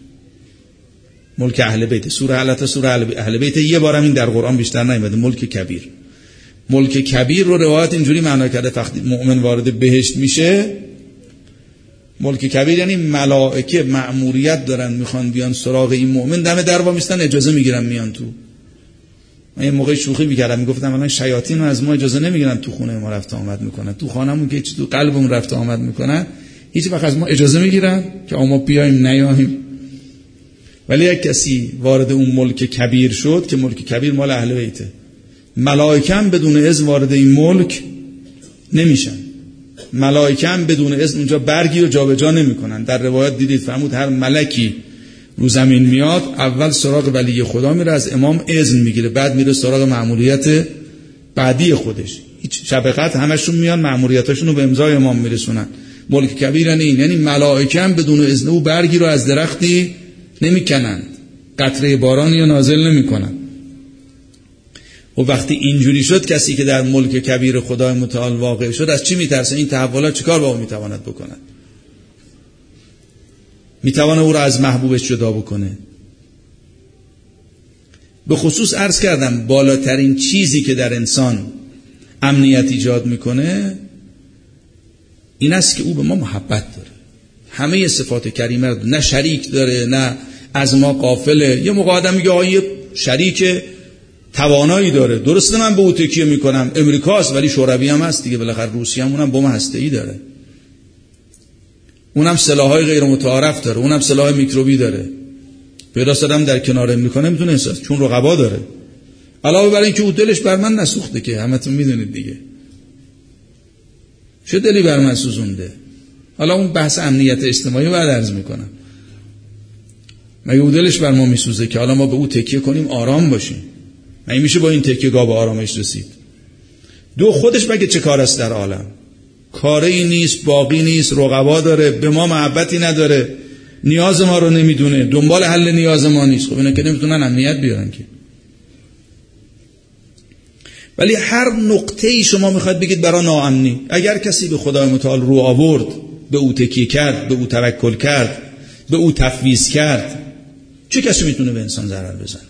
ملک اهل بیت. سوره العطا سوره اهل بیت، یه بارم این در قرآن بیشتر نیومده. ملک کبیر، ملک کبیر رو روایت اینجوری معنا کرده وقتی مؤمن وارد بهشت میشه. ملک کبیر یعنی ملائکه مأموریت دارن، میخوان بیان سراغ این مؤمن، دم در وا میستن، اجازه میگیرن میان تو. من یه موقع شوخی میکردم، میگفتم الان شیاطین رو از ما اجازه نمیگیرن تو خونه ما رفت آمد میکنن، تو خانمون که هیچ، تو قلبمون رفت آمد میکنن، هیچ وقت از ما اجازه میگیرن که ما بیایم نیاییم. ولی یک کسی وارد اون ملک کبیر شد که ملک کبیر مال اهل بیته، ملائکه هم بدون اذن وارد این ملک نمیشن. ملائکه هم بدون اذن اونجا برگی رو جابجا نمیکنن. در روایت دیدید فرمود هر ملکی رو زمین میاد، اول سراغ ولی خدا میره، از امام اذن میگیره، بعد میره سراغ مأموریت بعدی خودش. هیچ شبقت همشون میان مأموریتاشون رو به امضای امام میرسونن. ملک کبیر یعنی این، یعنی ملائکه هم بدون اذن او برگی رو از درختی نمیکنند، قطره بارانی رو نازل نمیکنند. و وقتی اینجوری شد، کسی که در ملک کبیر خدای متعال واقع شد از چی میترسه؟ این تحولات چیکار با او میتواند بکنه؟ میتوانه او را از محبوبش جدا بکنه. به خصوص عرض کردم بالاترین چیزی که در انسان امنیت ایجاد میکنه این است که او به ما محبت داره، همه صفات کریمه رو، نه شریک داره، نه از ما غافله. یه موقع آدم میگه آقا یه شریک توانایی داره، درسته من به او تکیه میکنم، امریکاست ولی شوروی هم هست دیگه، بالاخره روسیه هم اونم بم هسته‌ای داره، اونم سلاح‌های غیر متعارف داره، اونم سلاح میکروبی داره. پیدا شدم در کنار امریکا نمیتونه احساس، چون رقبا داره. علاوه بر این که او دلش بر من نسوخته که همتون میدونید دیگه، چه دلی بر من سوزونده. حالا اون بحث امنیت اجتماعی بعد عرض میکنم. مگه او دلش بر ما میسوزه که حالا ما به او تکیه کنیم آرام باشیم؟ مگه میشه با این تکیه گاه به آرامش رسید؟ دو خودش مگه چه کار است در عالم؟ کاری نیست، باقی نیست، رقبا داره، به ما محبتی نداره، نیاز ما رو نمیدونه، دنبال حل نیاز ما نیست. خب اینا که نمیتونن امنیت بیارن که. ولی هر نقطه‌ای شما میخواید بگید برای ناامنی، اگر کسی به خدای متعال رو آورد، به او تکیه کرد، به او توکل کرد، به او تفویض کرد، چه کسی میتونه به انسان ضرر بزنه؟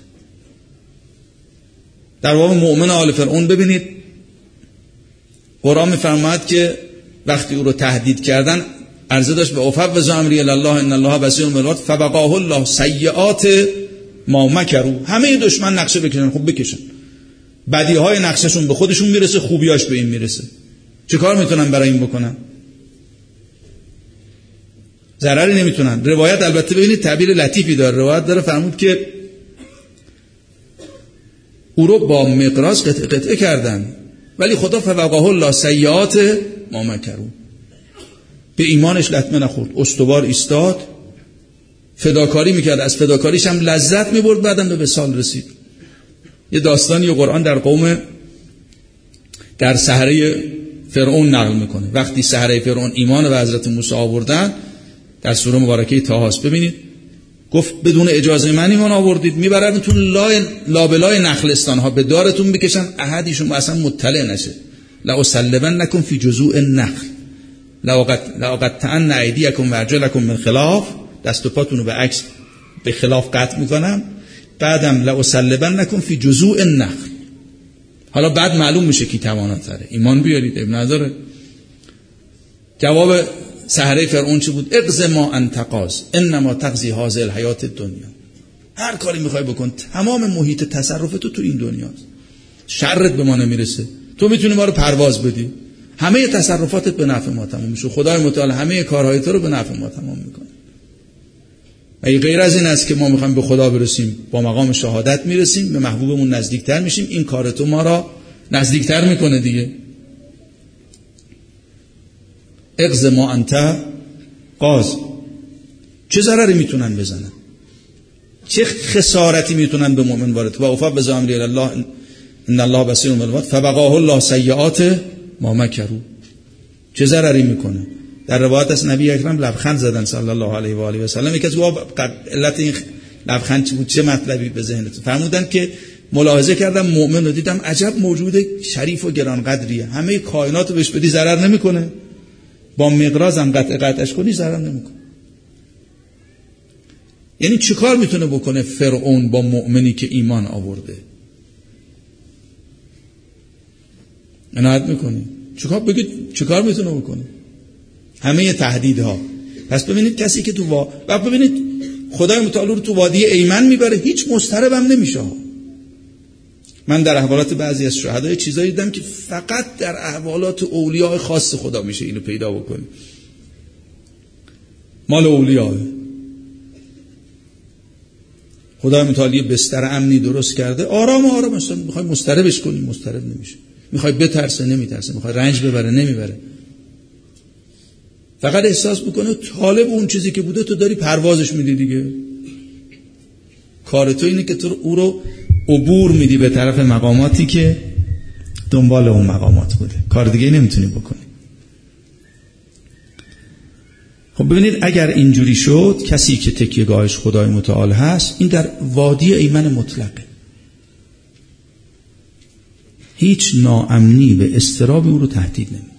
در باب مؤمن آل فرعون ببینید قرآن میفرماید که وقتی او رو تهدید کردن عرضه داشت به افوض امری الی الله ان الله بصیر بالعباد فوقاه الله سیئات ما مکروا. همه دشمن نقشه بکشن، خب بکشن، بدیهای نقشهشون به خودشون میرسه، خوبیاش به این میرسه، چه کار میتونن برای این بکنن؟ ضرری نمیتونن. روایت البته ببینید تعبیر لطیفی داره، روایت داره فرمود که او رو با مقراض قطعه قطعه کردن ولی خدا فوقاه الله سیئات ما مکروا، به ایمانش لطمه نخورد، استوار ایستاد، فداکاری میکرد، از فداکاریش هم لذت میبرد، بعدم به وصال رسید. یه داستانی قرآن در قوم در سحره فرعون نقل میکنه. وقتی سحره فرعون ایمان به حضرت موسی آوردن، در سوره مبارکه طه است، ببینید گفت بدون اجازه من ایمان آوردید، میبردتون لای لابلای نخلستان ها به دارتون بکشن، احدیشون اصلا مطلع نشه. لا اسلبنکم فی جذوع النخل لأقطعن ایدیکم و ارجلکم من خلاف، دست و پاتون رو به عکس به خلاف قطع میکنم، بعدم لا اسلبنکم فی جذوع النخل. حالا بعد معلوم میشه کی تواناتره، ایمان بیارید، ابن نداره. جواب سحره فرعون چی بود؟ اقض ما انت قاض انما تقضی هذه الحیات الدنیا. هر کاری میخوای بکن، تمام محیط تصرف تو تو این دنیاست، شرت به ما نمیرسه، تو میتونی ما رو پرواز بدی، همه تصرفاتت به نفع ما تمام میشه، خدای متعال همه کارهای تو رو به نفع ما تمام میکنه. ای غیر از این است که ما میخوایم به خدا برسیم، با مقام شهادت میرسیم، به محبوبمون نزدیکتر میشیم، این کار تو ما را نزدیکتر میکنه دیگه. اقض ما انت قاض. چه ضرری میتونن بزنن؟ چه خسارتی میتونن به مؤمن وارد؟ و افوض امری الی الله ان الله بصیر بالعباد فوقاه الله سیئات ما مکروا. چه ضرری میکنه؟ در روایت از نبی اکرم لبخند زدن صلی الله علیه و آله و سلم. یکی از علت این لبخند چی بود؟ چه مطلبی به ذهنتون؟ فرمودن که ملاحظه کردم مؤمن رو دیدم عجب موجود شریف و گرانقدریه، همه کائنات رو بهش بدی ضرر نمیکنه، با مقراض هم قطع قطعش کنی ضرر نمیکنه. یعنی چیکار میتونه بکنه فرعون با مؤمنی که ایمان آورده؟ عنایت میکنی چیکار بگید چیکار میتونه بکنه؟ همه تهدیدها. پس ببینید کسی که تو وا... و ببینید خدای متعال رو تو وادی ایمن میبره، هیچ مضطرب هم نمیشه. من در احوالات بعضی از شهدا چیزایی دیدم که فقط در احوالات اولیاء خاص خدا میشه اینو پیدا بکنی، مال اولیاء. خدای متعال بستر امنی درست کرده، آرام آرام مثلا میخوای مضطربش کنی مضطرب نمیشه، میخوای بترسه نمیترسه، میخوای رنج ببره نمیبره، فقط احساس بکنه طالب اون چیزی که بوده تو داری پروازش میدی دیگه. کار تو اینه که تو او رو عبور میدی به طرف مقاماتی که دنبال اون مقامات بوده، کار دیگه نمیتونی بکنی. خب ببینید اگر اینجوری شد، کسی که تکیهگاهش خدای متعال هست، این در وادی ایمن مطلقه، هیچ ناامنی و اضطراب او رو تهدید نمیکنه.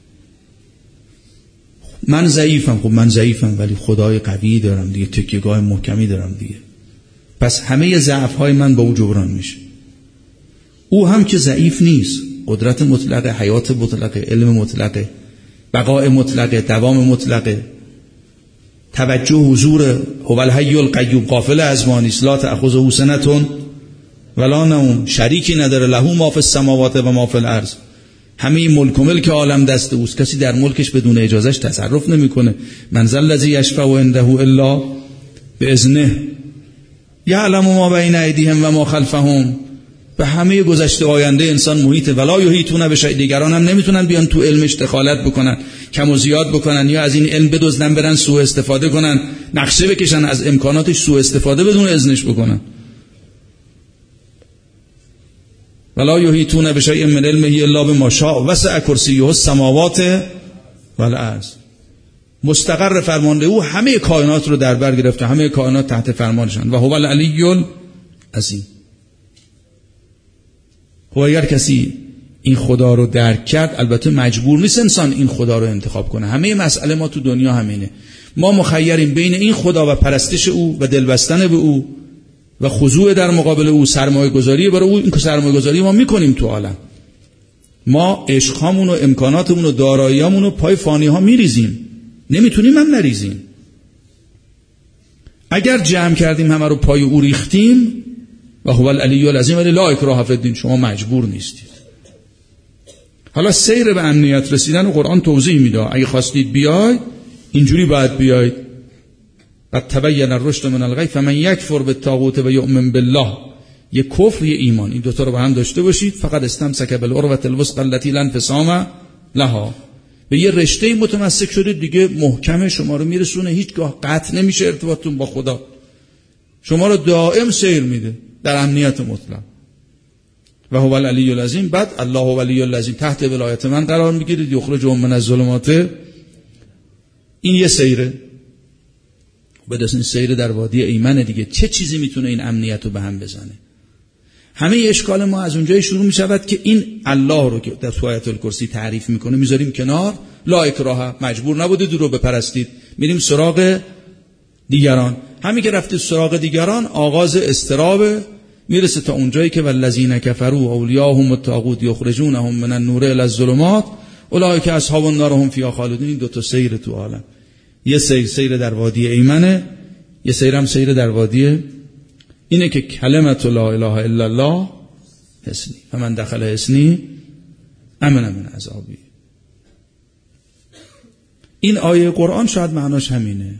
من ضعیفم، خب من ضعیفم ولی خدای قوی دارم دیگه، تکیهگاه محکمی دارم دیگه، پس همه ضعف‌های من با او جبران میشه. او هم که ضعیف نیست، قدرت مطلقه، حیات مطلقه، علم مطلقه، بقاء مطلقه، دوام مطلقه، توجه حضور، هو الحی القیوم، غافل از ما نیست، لا تأخذه سنة ولا نوم، شریکی نداره، له ما فی السماوات و ما فی الارض، همه ملک و ملک عالم دست اوست، کسی در ملکش بدون اجازهش تصرف نمیکنه. من ذا الذی یشفع عنده الا باذنه یعلم ما بین ایدیهم و ما خلفهم. به همه گذشته آینده انسان محیط، ولا یحیطون بشیء، دیگران هم نمیتونن بیان تو علمش دخالت بکنن، کم و زیاد بکنن یا از این علم بدزدن برن سوء استفاده کنن، نقشه بکشن از امکاناتش سوء استفاده بدون اذنش بکنن. ولا یحیطون بشیء من علمه الا بما شاء وسع کرسیه السماوات والارض. مستقر فرمانده او همه کائنات رو در بر گرفته، همه کائنات تحت فرمانشن. و هو العلی العظیم. خب اگر کسی این خدا رو درک کرد، البته مجبور نیست انسان این خدا رو انتخاب کنه. همه مسئله ما تو دنیا همینه، ما مخیریم بین این خدا و پرستش او و دلبستن به او و خضوع در مقابل او، سرمایه گذاری برای او. این سرمایه گذاری ما میکنیم تو عالم، ما عشقامون و امکاناتمون و داراییامون رو پای فانی ها میریزیم، نمیتونیم هم نریزیم. اگر جمع کردیم همه رو پای او ریختیم و هو العلی العظیم ولی لا اکراه فی الدین، شما مجبور نیستید. حالا سیر به امنیت رسیدن و قرآن توضیح میده. اگه خواستید بیاید اینجوری باید بیاید. قد تبین الرشد من الغی فمن یکفر بالطاغوت و یؤمن بالله، یه کفر یه ایمان، این دوتا رو با هم داشته باشید. فقط استمسک بالعروة الوثقی التي لا انفصام لها، به یه رشته متمسک شدید دیگه، محکمه، شما رو میرسونه، هیچگاه قطع نمیشه ارتباطتون با خدا، شما رو دائم سیر میده در امنیت مطلق. و هو العلی العظیم. بعد الله ولی العظیم، تحت ولایت من قرار میگیرید، یخرجهم من الظلمات. این یه سیره. بدون سیر در وادی ایمن دیگه، چه چیزی میتونه این امنیت رو به هم بزنه؟ همه اشکال ما از اونجای شروع میشود که این الله رو که در آیت الکرسی تعریف میکنه میذاریم کنار. لا اکراه، مجبور نبودید رو بپرستید، میریم سراغ دیگران. همین که رفتید سراغ دیگران آغاز استراب، میرسه تا اونجایی که والذین کفروا اولیاءهم الطاغوت یخرجونهم من النور الی الظلمات اولئک اصحاب النار هم فیها خالدون. این دو تا سیر تو عالم، یه سیر سیر در وادی ایمنه، یه سیر هم سیر در وادی اینه که کلمت لا اله الا الله حسنی فمن دخل حسنی امن من عذابی. این آیه قرآن شاید معناش همینه.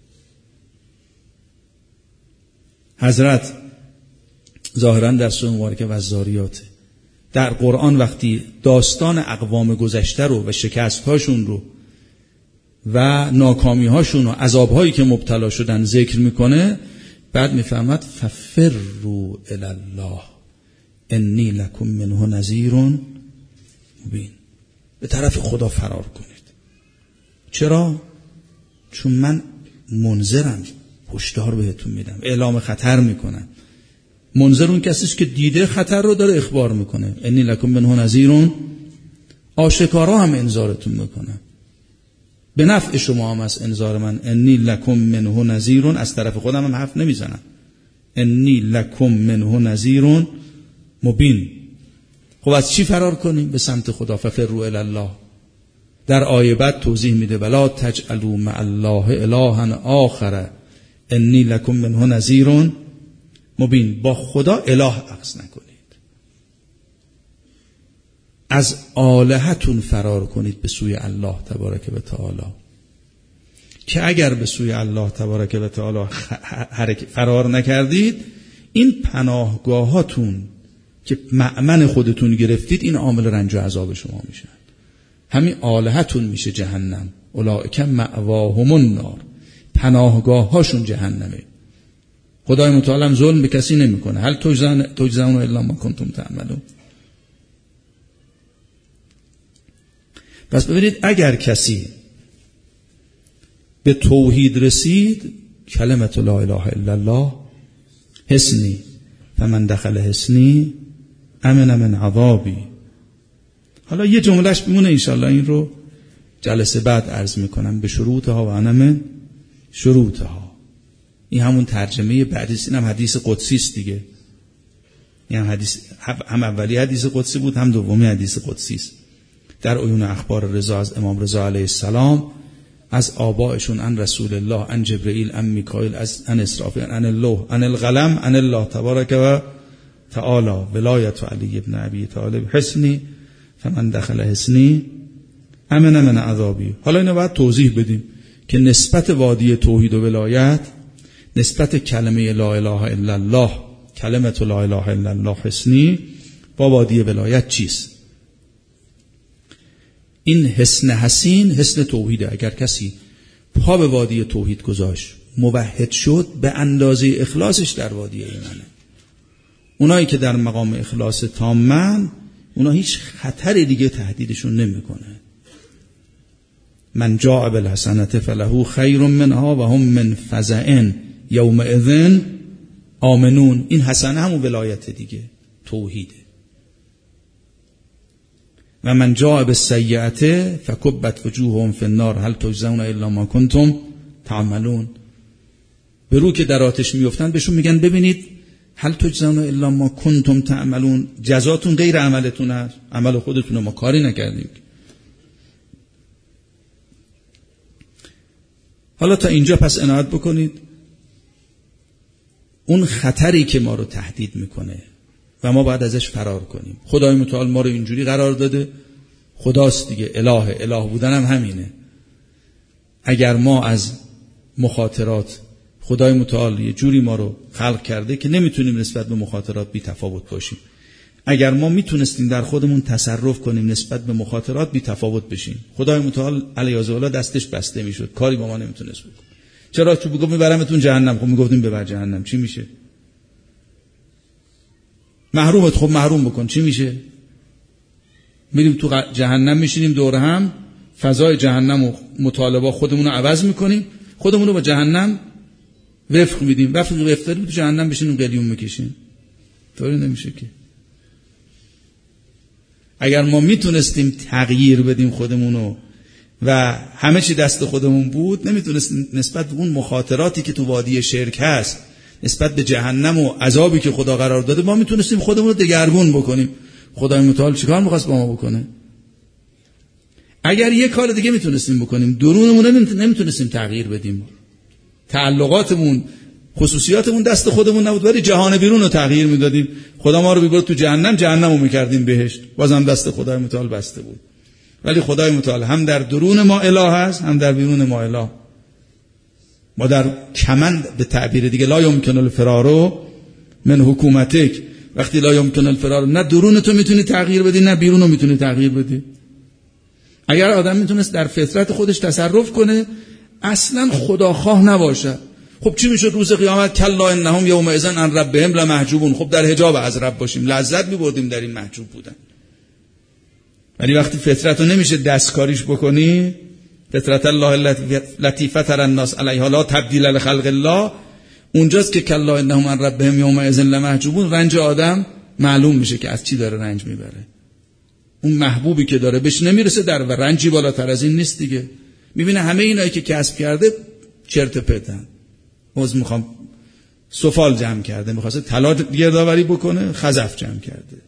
حضرت ظاهرا در سوره مبارکه و الذاریات در قرآن وقتی داستان اقوام گذشته رو و شکست‌هاشون رو و ناکامی‌هاشون و عذاب‌هایی که مبتلا شدن ذکر میکنه، بعد میفهمد ففروا الی الله انی لکم منه نذیر مبین. به طرف خدا فرار کنید. چرا؟ چون من منذرم، هشدار بهتون میدم، اعلام خطر میکنم. منذر اون کسیست که دیده خطر رو داره اخبار میکنه. انی لکم منه نذیر، آشکارا هم انذارتون میکنم، به نفع شما هم از انذار من. انی لکم منه نذیر، از طرف خودم هم حرف نمیزنم. انی لکم منه نذیر مبین. خب از چی فرار کنیم؟ به سمت خدا. ففروا الی الله. در آیه بعد توضیح میده ولا تجعلوا مع الله الها آخر انی لکم منه نذیر مبین. با خدا اله اخذ نکنید، از آلهتون فرار کنید به سوی الله تبارک و تعالی. که اگر به سوی الله تبارک و تعالی فرار نکردید، این پناهگاهاتون که مأمن خودتون گرفتید، این عامل رنج و عذاب شما میشن. همین آلهتون میشه جهنم. اولئک مأواهم النار، پناهگاه هاشون جهنمه. خدای متعال ظلم به کسی نمیکنه. هل تجزون الا ما کنتم تعملون. پس ببینید اگر کسی به توحید رسید، کلمت لا اله الا الله حسنی فمن دخل حسنی امن من عذابی. حالا یه جملهش بمونه انشالله، این رو جلسه بعد عرض میکنم. به شروطها و انا من شروطها. این همون ترجمه بعدیست. این هم حدیث قدسی است دیگه. این هم حدیث، هم اولی حدیث قدسی بود، هم دومی حدیث قدسی است. در عیون اخبار رضا از امام رضا علیه السلام، از آبائشون، ان رسول الله، ان جبرئیل، ان میکائیل، از ان اسرافیل، ان اللوح، ان القلم، ان الله تبارک و تعالی. ولایت علی ابن ابی طالب حسنی فمن دخل حسنی امن من عذابی. حالا اینو باید توضیح بدیم که نسبت وادی توحید و ولایت، نسبت کلمه لا اله الا الله، کلمت لا اله الا الله حسنی با وادی ولایت چیست؟ این حسن حسین حسن توحیده. اگر کسی پا به وادی توحید گذاشت، موحد شد، به اندازه اخلاصش در وادی ایمنه. اونایی که در مقام اخلاص تامن، اونا هیچ خطر دیگه تهدیدشون نمیکنه. من جاء بالحسنة فله خیر منها و هم من فزع یومئذ آمنون. این حسنه همون ولایت دیگه، توحیده. و من جاء بالسیئة فکبت وجوههم فی النار هل تجزون الا ما کنتم تعملون. به رو که در آتش میافتن بهشون میگن ببینید هل تجزون الا ما کنتم تعملون، جزاتون غیر عملتون است، عمل خودتون ما کاری نکردیم. حالا تا اینجا پس عنایت بکنید. اون خطری که ما رو تهدید میکنه و ما باید ازش فرار کنیم. خدای متعال ما رو اینجوری قرار داده، خداست دیگه، اله، اله بودن هم همینه. اگر ما از مخاطرات، خدای متعال یه جوری ما رو خلق کرده که نمیتونیم نسبت به مخاطرات بی تفاوت باشیم. اگر ما میتونستیم در خودمون تصرف کنیم نسبت به مخاطرات بی تفاوت بشیم، خدای متعال علیه الله دستش بسته میشد، کاری با ما نمیتونست بکنه. چرا؟ چون میگفت میبرمتون جهنم. خب میگفتیم ببر جهنم، چی میشه؟ محرومت، خب محروم بکن، چی میشه؟ میریم تو جهنم، میشینیم دور هم، فضای جهنم و مطالبه خودمون رو عوض میکنیم، خودمون رو با جهنم وفق میدیم. وفق وفق داریم تو جهنم بشینیم قلیون میکشیم. طوری نمیشه که. اگر ما میتونستیم تغییر بدیم خودمونو و همه چی دست خودمون بود، نمیتونستیم نسبت به اون مخاطراتی که تو وادی شرک هست، نسبت به جهنم و عذابی که خدا قرار داده، ما میتونستیم خودمون رو دگرگون بکنیم. خدای متعال چیکار می‌خواست با ما بکنه؟ اگر یه کار دیگه میتونستیم بکنیم، درونمون رو نمیتونستیم تغییر بدیم، تعلقاتمون، خصوصیاتمون دست خودمون نبود، ولی جهان بیرون رو تغییر میدادیم. خدا ما رو میبرد تو جهنم، جهنم رو میکردیم بهشت، بازم دست خدای متعال بسته بود. ولی خدای متعال هم در درون ما اله هست، هم در بیرون ما اله. ما در کمند، به تعبیر دیگه، لا یمکن الفرار من حکومتک. وقتی لا یمکن الفرار، نه درون تو میتونی تغییر بدی، نه بیرون رو میتونی تغییر بدی. اگر آدم میتونست در فطرت خودش تصرف کنه، اصلا خداخواه نباشه، خب چی میشد روز قیامت؟ کلا انهم یومئذ عن ربهم لمحجوبون. خب در حجاب از رب باشیم، لذت میبردیم در این محجوب بودن. ولی وقتی فطرت رو نمیشه دستکاریش بکنی، فطرت الله التي فطر الناس علیها لا تبدیل لخلق الله، اونجاست که کلا انهم عن ربهم یومئذ لمحجوبون. رنج آدم معلوم میشه که از چی داره رنج میبره. اون محبوبی که داره بهش نمیرسه، در و رنجی بالاتر از این نیست دیگه. میبینه همه اینایی که کسب کرده چرت پرتن. موز میخوام سفال جمع کرده، میخواسته طلا گردآوری بکنه، خزف جمع کرده.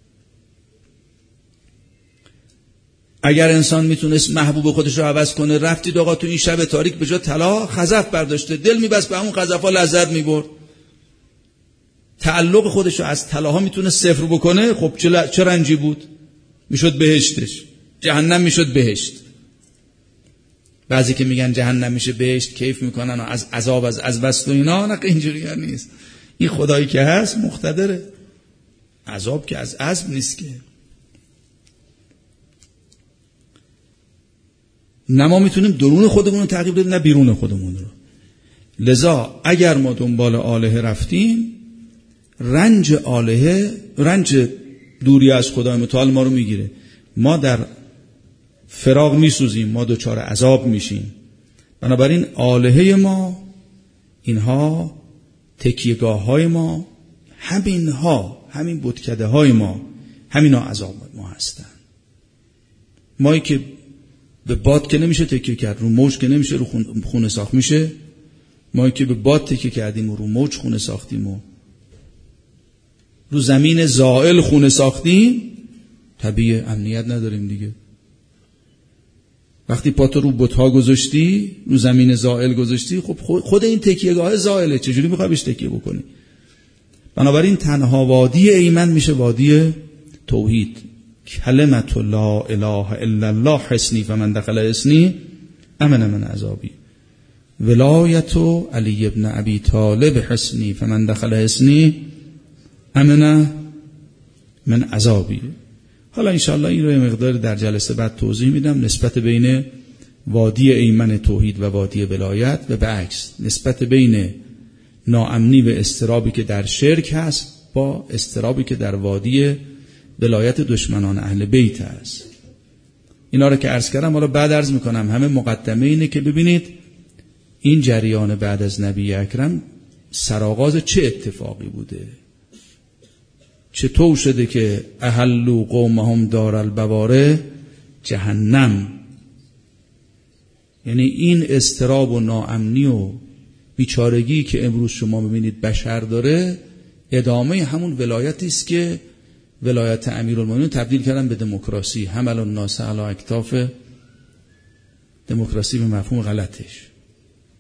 اگر انسان میتونست محبوب خودش رو عوض کنه، رفتید آقا تو این شب تاریک به جا طلا خزف برداشته، دل میبست به همون خزفا، لذت میبرد. تعلق خودش رو از طلاها میتونه صفر بکنه، خب چه, چه رنجی بود؟ میشد بهشتش. جهنم میشد بهشت. بعضی که میگن جهنم میشه بهشت، کیف میکنن و از عذاب از از بست و اینا، نه اینجوری نیست. این خدایی که هست مقتدره. عذاب که از عزم نیست که. نه ما میتونیم درون خودمون رو تغییر بدیم، نه بیرون خودمون رو. لذا اگر ما دنبال آلهه رفتیم، رنج آلهه، رنج دوری از خدای متعال ما رو میگیره. ما در فراق میسوزیم، ما دوچار عذاب میشیم. بنابراین آلهه ما، اینها تکیهگاه های ما، همین ها، همین بتکده های ما، همین ها عذاب ما هستن. مایی که به باد که نمیشه تکیه کرد، رو موج که نمیشه رو خونه ساخت میشه. مایی که به باد تکیه کردیم و رو موج خونه ساختیم و رو زمین زائل خونه ساختیم، طبیعی امنیت نداریم دیگه. وقتی پاتو رو بت‌ها گذاشتی، رو زمین زائل گذاشتی، خب خود این تکیهگاه زائله، چجوری میخوای بهش تکیه بکنی؟ بنابراین تنها وادی ایمن میشه وادی توحید. کلمت لا اله الا الله حصنی فمن دخل حصنی امن من عذابی. ولایت علی ابن ابی طالب حصنی فمن دخل حصنی امن من عذابی. حالا انشاءالله این رو یه مقدار در جلسه بعد توضیح میدم، نسبت بین وادی ایمن توحید و وادی ولایت، و به عکس نسبت بین ناامنی و استرابی که در شرک هست با استرابی که در وادی ولایت دشمنان اهل بیت هست. اینا رو که عرض کردم، حالا بعد عرض میکنم. همه مقدمه اینه که ببینید این جریان بعد از نبی اکرم سرآغاز چه اتفاقی بوده، چطور شده که اهلوا قومهم دار البواره جهنم. یعنی این استراب و ناامنی و بیچارگی که امروز شما ببینید بشر داره، ادامه همون ولایتی است که ولایت امیرالمومنین تبدیل کردن به دموکراسی. حمل الناس علی اکتاف، دموکراسی به مفهوم غلطش.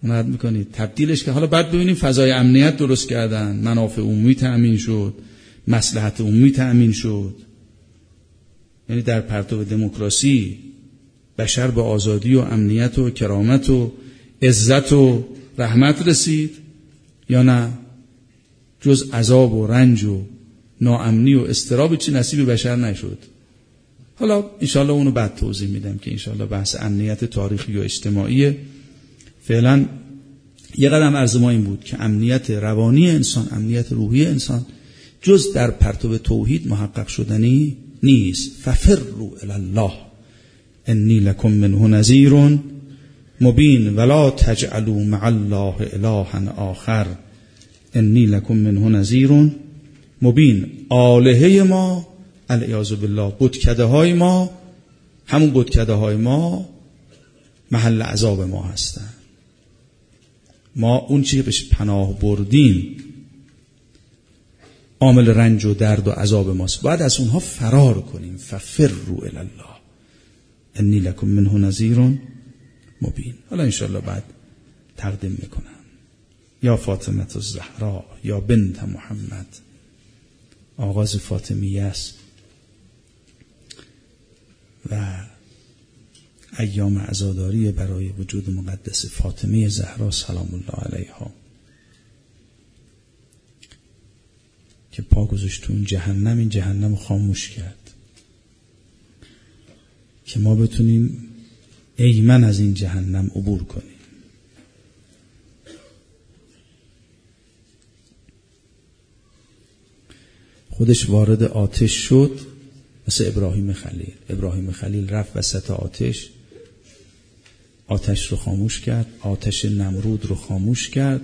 رد میکنید تبدیلش که حالا بعد ببینیم فضای امنیت درست کردن، منافع عمومی تأمین شد، مصلحت عمومی تأمین شد، یعنی در پرتو دموکراسی بشر به آزادی و امنیت و کرامت و عزت و رحمت رسید یا نه جز عذاب و رنج و ناامنی و اضطراب چی نصیب بشر نشد. حالا انشالله اونو بعد توضیح میدم که انشالله بحث امنیت تاریخی و اجتماعی. فعلا یه قدم عرض ما این بود که امنیت روانی انسان، امنیت روحی انسان جز در پرتو توحید محقق شدنی نیست. ففروا الی الله انی لکم منه نذیر مبین ولا تجعلوا مع الله الها آخر انی لکم منه نذیر مبین. آلهه ما العیاذ بالله، بتکده های ما، همون بتکده های ما محل عذاب ما هستن. ما اون چیزی که بهش پناه بردیم عامل رنج و درد و عذاب ماست، باید از اونها فرار کنیم. ففروا الی الله انی لکم منه نذیر مبین. حالا انشاءالله بعد تقدیم میکنم. یا فاطمه الزهرا یا بنت محمد، آغاز فاطمیه است و ایام عزاداری برای وجود مقدس فاطمه زهرا سلام الله علیها که پا گذاشت تو این جهنم، این جهنم رو خاموش کرد که ما بتونیم ایمن از این جهنم عبور کنیم. خودش وارد آتش شد مثل ابراهیم خلیل. ابراهیم خلیل رفت وسط آتش، آتش رو خاموش کرد، آتش نمرود رو خاموش کرد.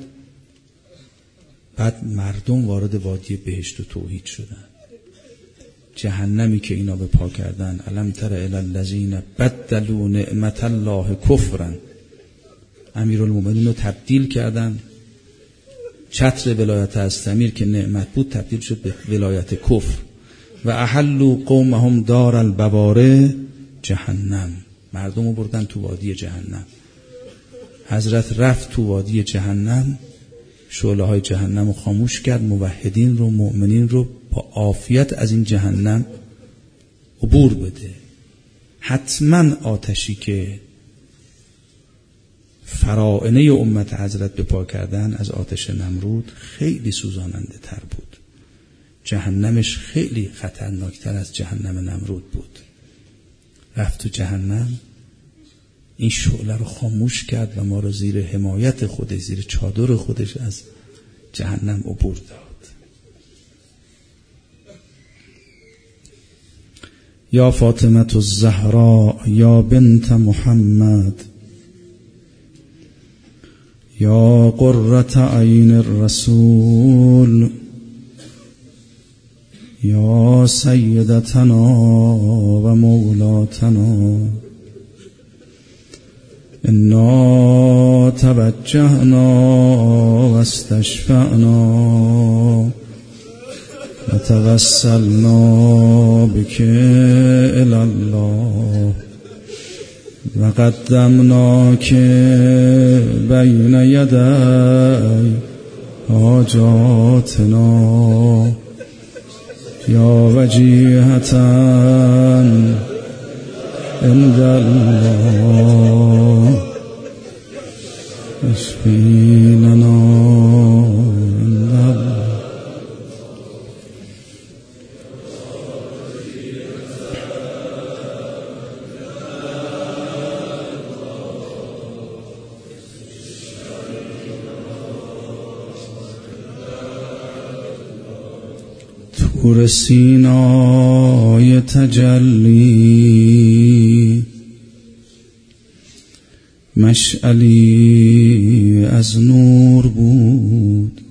بعد مردم وارد وادی بهشت و توحید شدن. جهنمی که اینا به پا کردن، الم تر الی الذین بدلوا نعمت الله کفرا، امیرالمومنین رو تبدیل کردن. چتر ولایت استمیر که نعمت بود تبدیل شد به ولایت کفر. و احلوا قومهم دار البواره جهنم، مردم رو بردن تو وادی جهنم. حضرت رفت تو وادی جهنم، شعله های جهنم رو خاموش کرد، موحدین رو، مؤمنین رو با عافیت از این جهنم عبور بده. حتما آتشی که فرائنه امت حضرت به پا کردن از آتش نمرود خیلی سوزاننده تر بود. جهنمش خیلی خطرناکتر از جهنم نمرود بود. رفت تو جهنم، این شعله رو خاموش کرد و ما رو زیر حمایت خودش، زیر چادر خودش از جهنم عبور داد. یا فاطمه الزهرا یا بنت محمد یا قرة عین الرسول یا سیدتنا و مولاتنا انا توجهنا و استشفعنا و توسلنا بک الی الله و قدمناک بین یدی حاجاتنا یا وجیهتا عند الله اشفی لنا عند الله. طور سینای تجلی مشعلی از نور بود،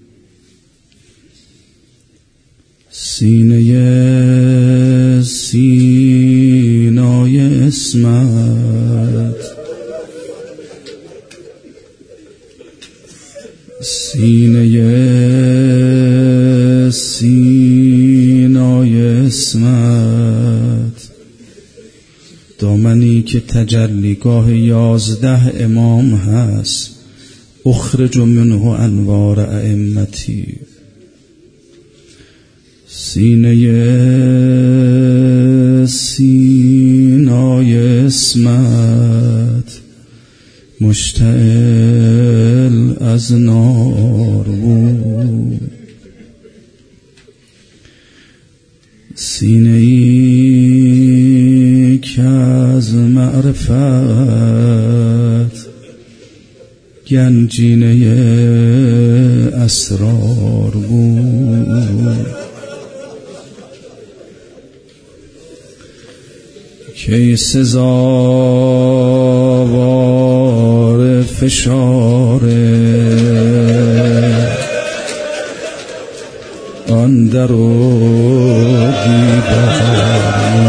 سینه سینای اسمت، سینه سینای اسمت، دامنی که تجلیگاه یازده امام هست، اخرج منه انوار ائمتی. سینه سینای اسمت مشتعل از نار بود، سینه ای که از معرفت گنجینه اسرار بود، که سزاوار فشار آن در و دیوار.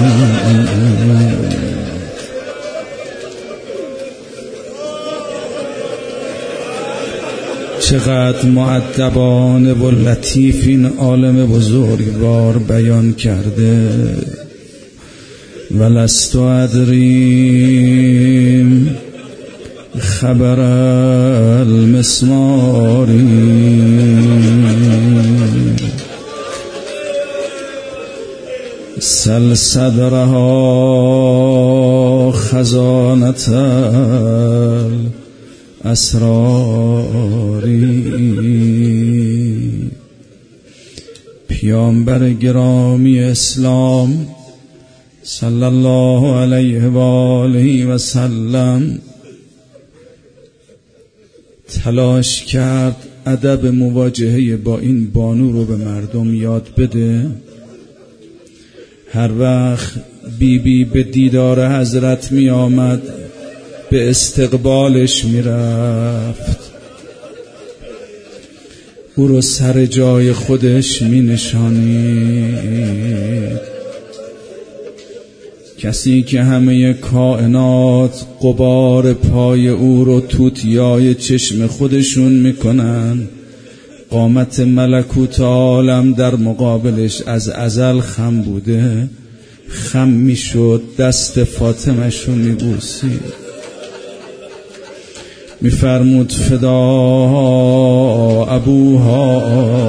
چقدر مؤدبانه و لطیف این عالم بزرگوار بیان کرده. ولست ادریم خبر المسماری سل صدرها خزانة الاسراری. پیامبر گرامی اسلام صلی الله علیه و آله و سلم تلاش کرد ادب مواجهه با این بانو رو به مردم یاد بده. هر وقت بی بی به دیدار حضرت می آمد به استقبالش می رفت، او رو سر جای خودش می نشانید. کسی که همه کائنات غبار پای او رو توتیای چشم خودشون میکنن، قامت ملکوت عالم در مقابلش از ازل خم بوده، خم میشد دست فاطمه شو میبوسید، میفرمود فدا ابوها.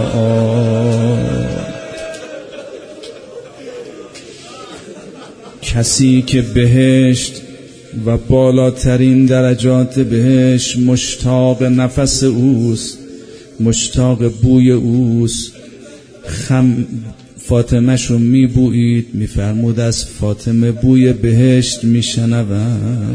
کسی که بهشت و بالاترین درجات بهشت مشتاق نفس اوست، مشتاق بوی اوست، خم فاطمه شو میبویید، میفرمود از فاطمه بوی بهشت میشنوم.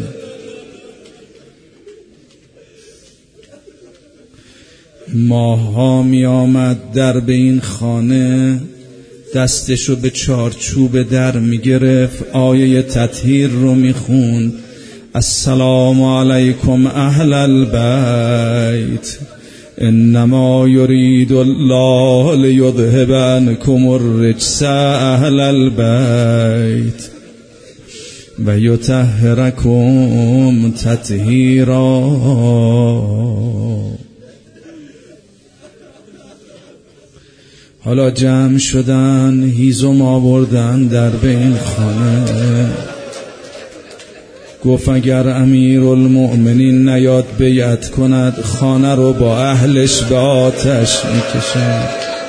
ماها می آمد در به این خانه، دستشو به چارچوب در می گرفت، آیه تطهیر رو می خوند. السلام علیکم اهل البیت انما یرید الله لیذهب عنکم الرجس اهل البیت و یطهرکم تطهیرا. حالا جمع شدن، هیزم آوردن در به این خانه. گفت اگر امیرالمؤمنین نیاد بیعت کند، خانه رو با اهلش به آتش میکشن.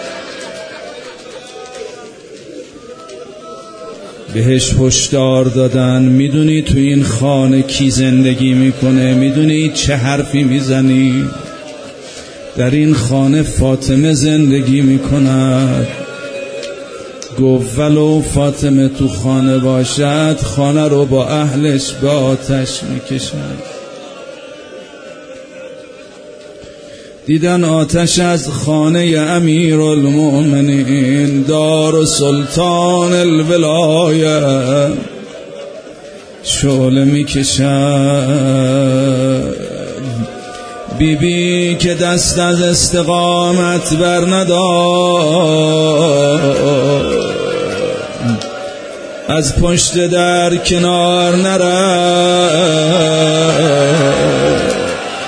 بهش هشدار دادن، میدونی تو این خانه کی زندگی میکنه؟ میدونی چه حرفی میزنی؟ در این خانه فاطمه زندگی میکند. گفت ولو فاطمه تو خانه باشد، خانه رو با اهلش به آتش میکشند. دیدن آتش از خانه امیرالمؤمنین دار و سلطان الولایه شعله میکشد. بی بی که دست از استقامت بر ندار، از پشت در کنار نرفت.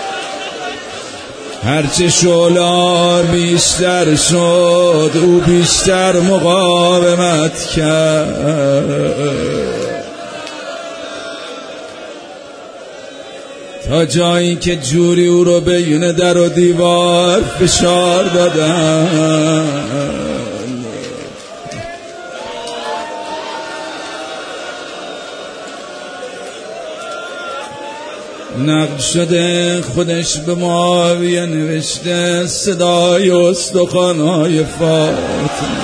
هرچه شعله بیشتر شد، او بیشتر مقاومت کرد، تا جایی که جوری او رو بین در و دیوار فشار دادن. نقل شده خودش به معاویه نوشته صدای استخوان‌های فاطمه.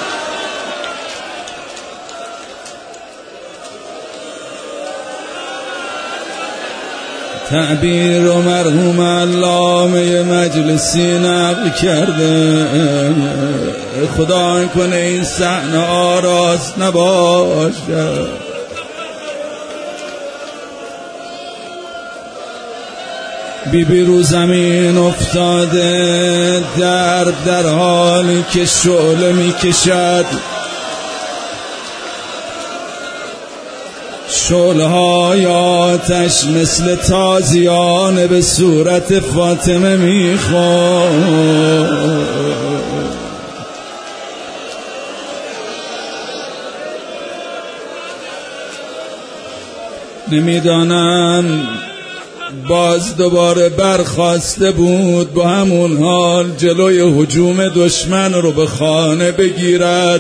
تعبیر و مرحوم علامه مجلسی نقل کرده خدا کنه این صحنه آراست نباشه. بی بی رو زمین افتاده درد در حالی که شعله می کشد، شعله های آتش مثل تازیانه به صورت فاطمه می خورد. نمیدانم باز دوباره برخاسته بود با همون حال جلوی هجوم دشمن رو به خانه بگیرد.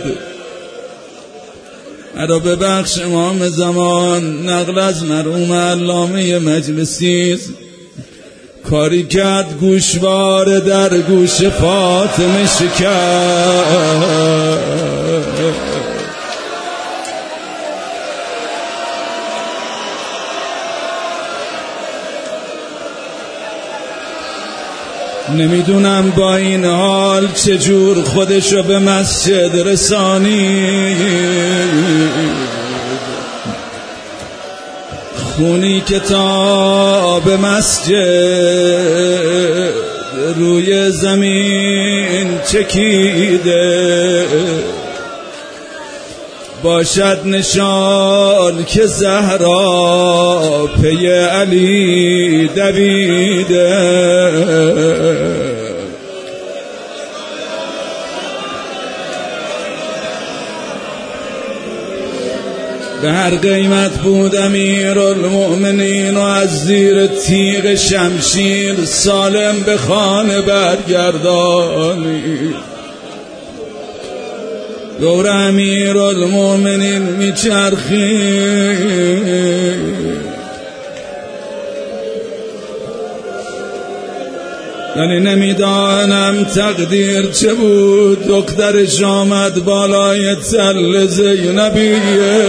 مرا ببخش امام زمان، نقل از مرحوم علامه مجلسی کاری کرد گوشواره در گوش فاطمه شکست. نمیدونم با این حال چجور خودشو به مسجد رسانی، خونی که تا به مسجد روی زمین چکیده باشد نشان که زهرا پی علی دویده. به هر قیمت بود امیرالمؤمنین و از زیر تیغ شمشیر سالم به خانه برگردانی. دور امیرالمؤمنین میچرخید، یعنی نمیدانم تقدیر چه بود. دخترش آمد بالای تل زینبیه،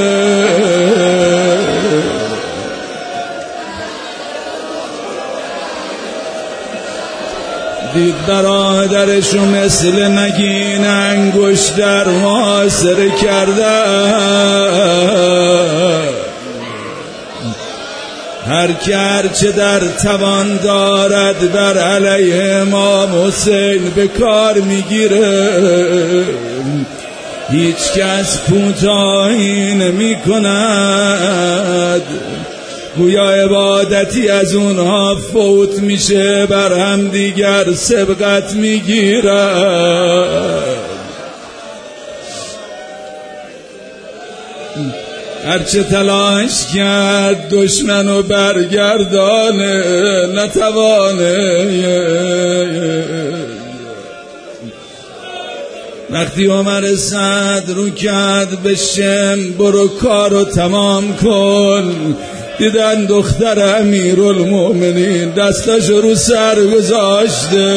دید برادرشو مثل نگین انگشت در محاصره کرده. هر که هرچه در توان دارد بر علیه امام حسین به کار میگیره، هیچ کس کوتاهی نمی کند. گویا عبادتی از اونها فوت میشه بر هم دیگر سبقت میگیرد. هرچه تلاش کرد دشمنو برگردانه نتوانه. وقتی عمر سعد رو کرد به شم برو کارو تمام کن، دیدن دختر امیرالمؤمنین دستش رو سر گذاشته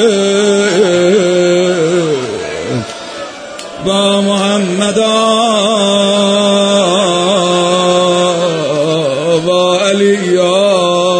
با محمد و علی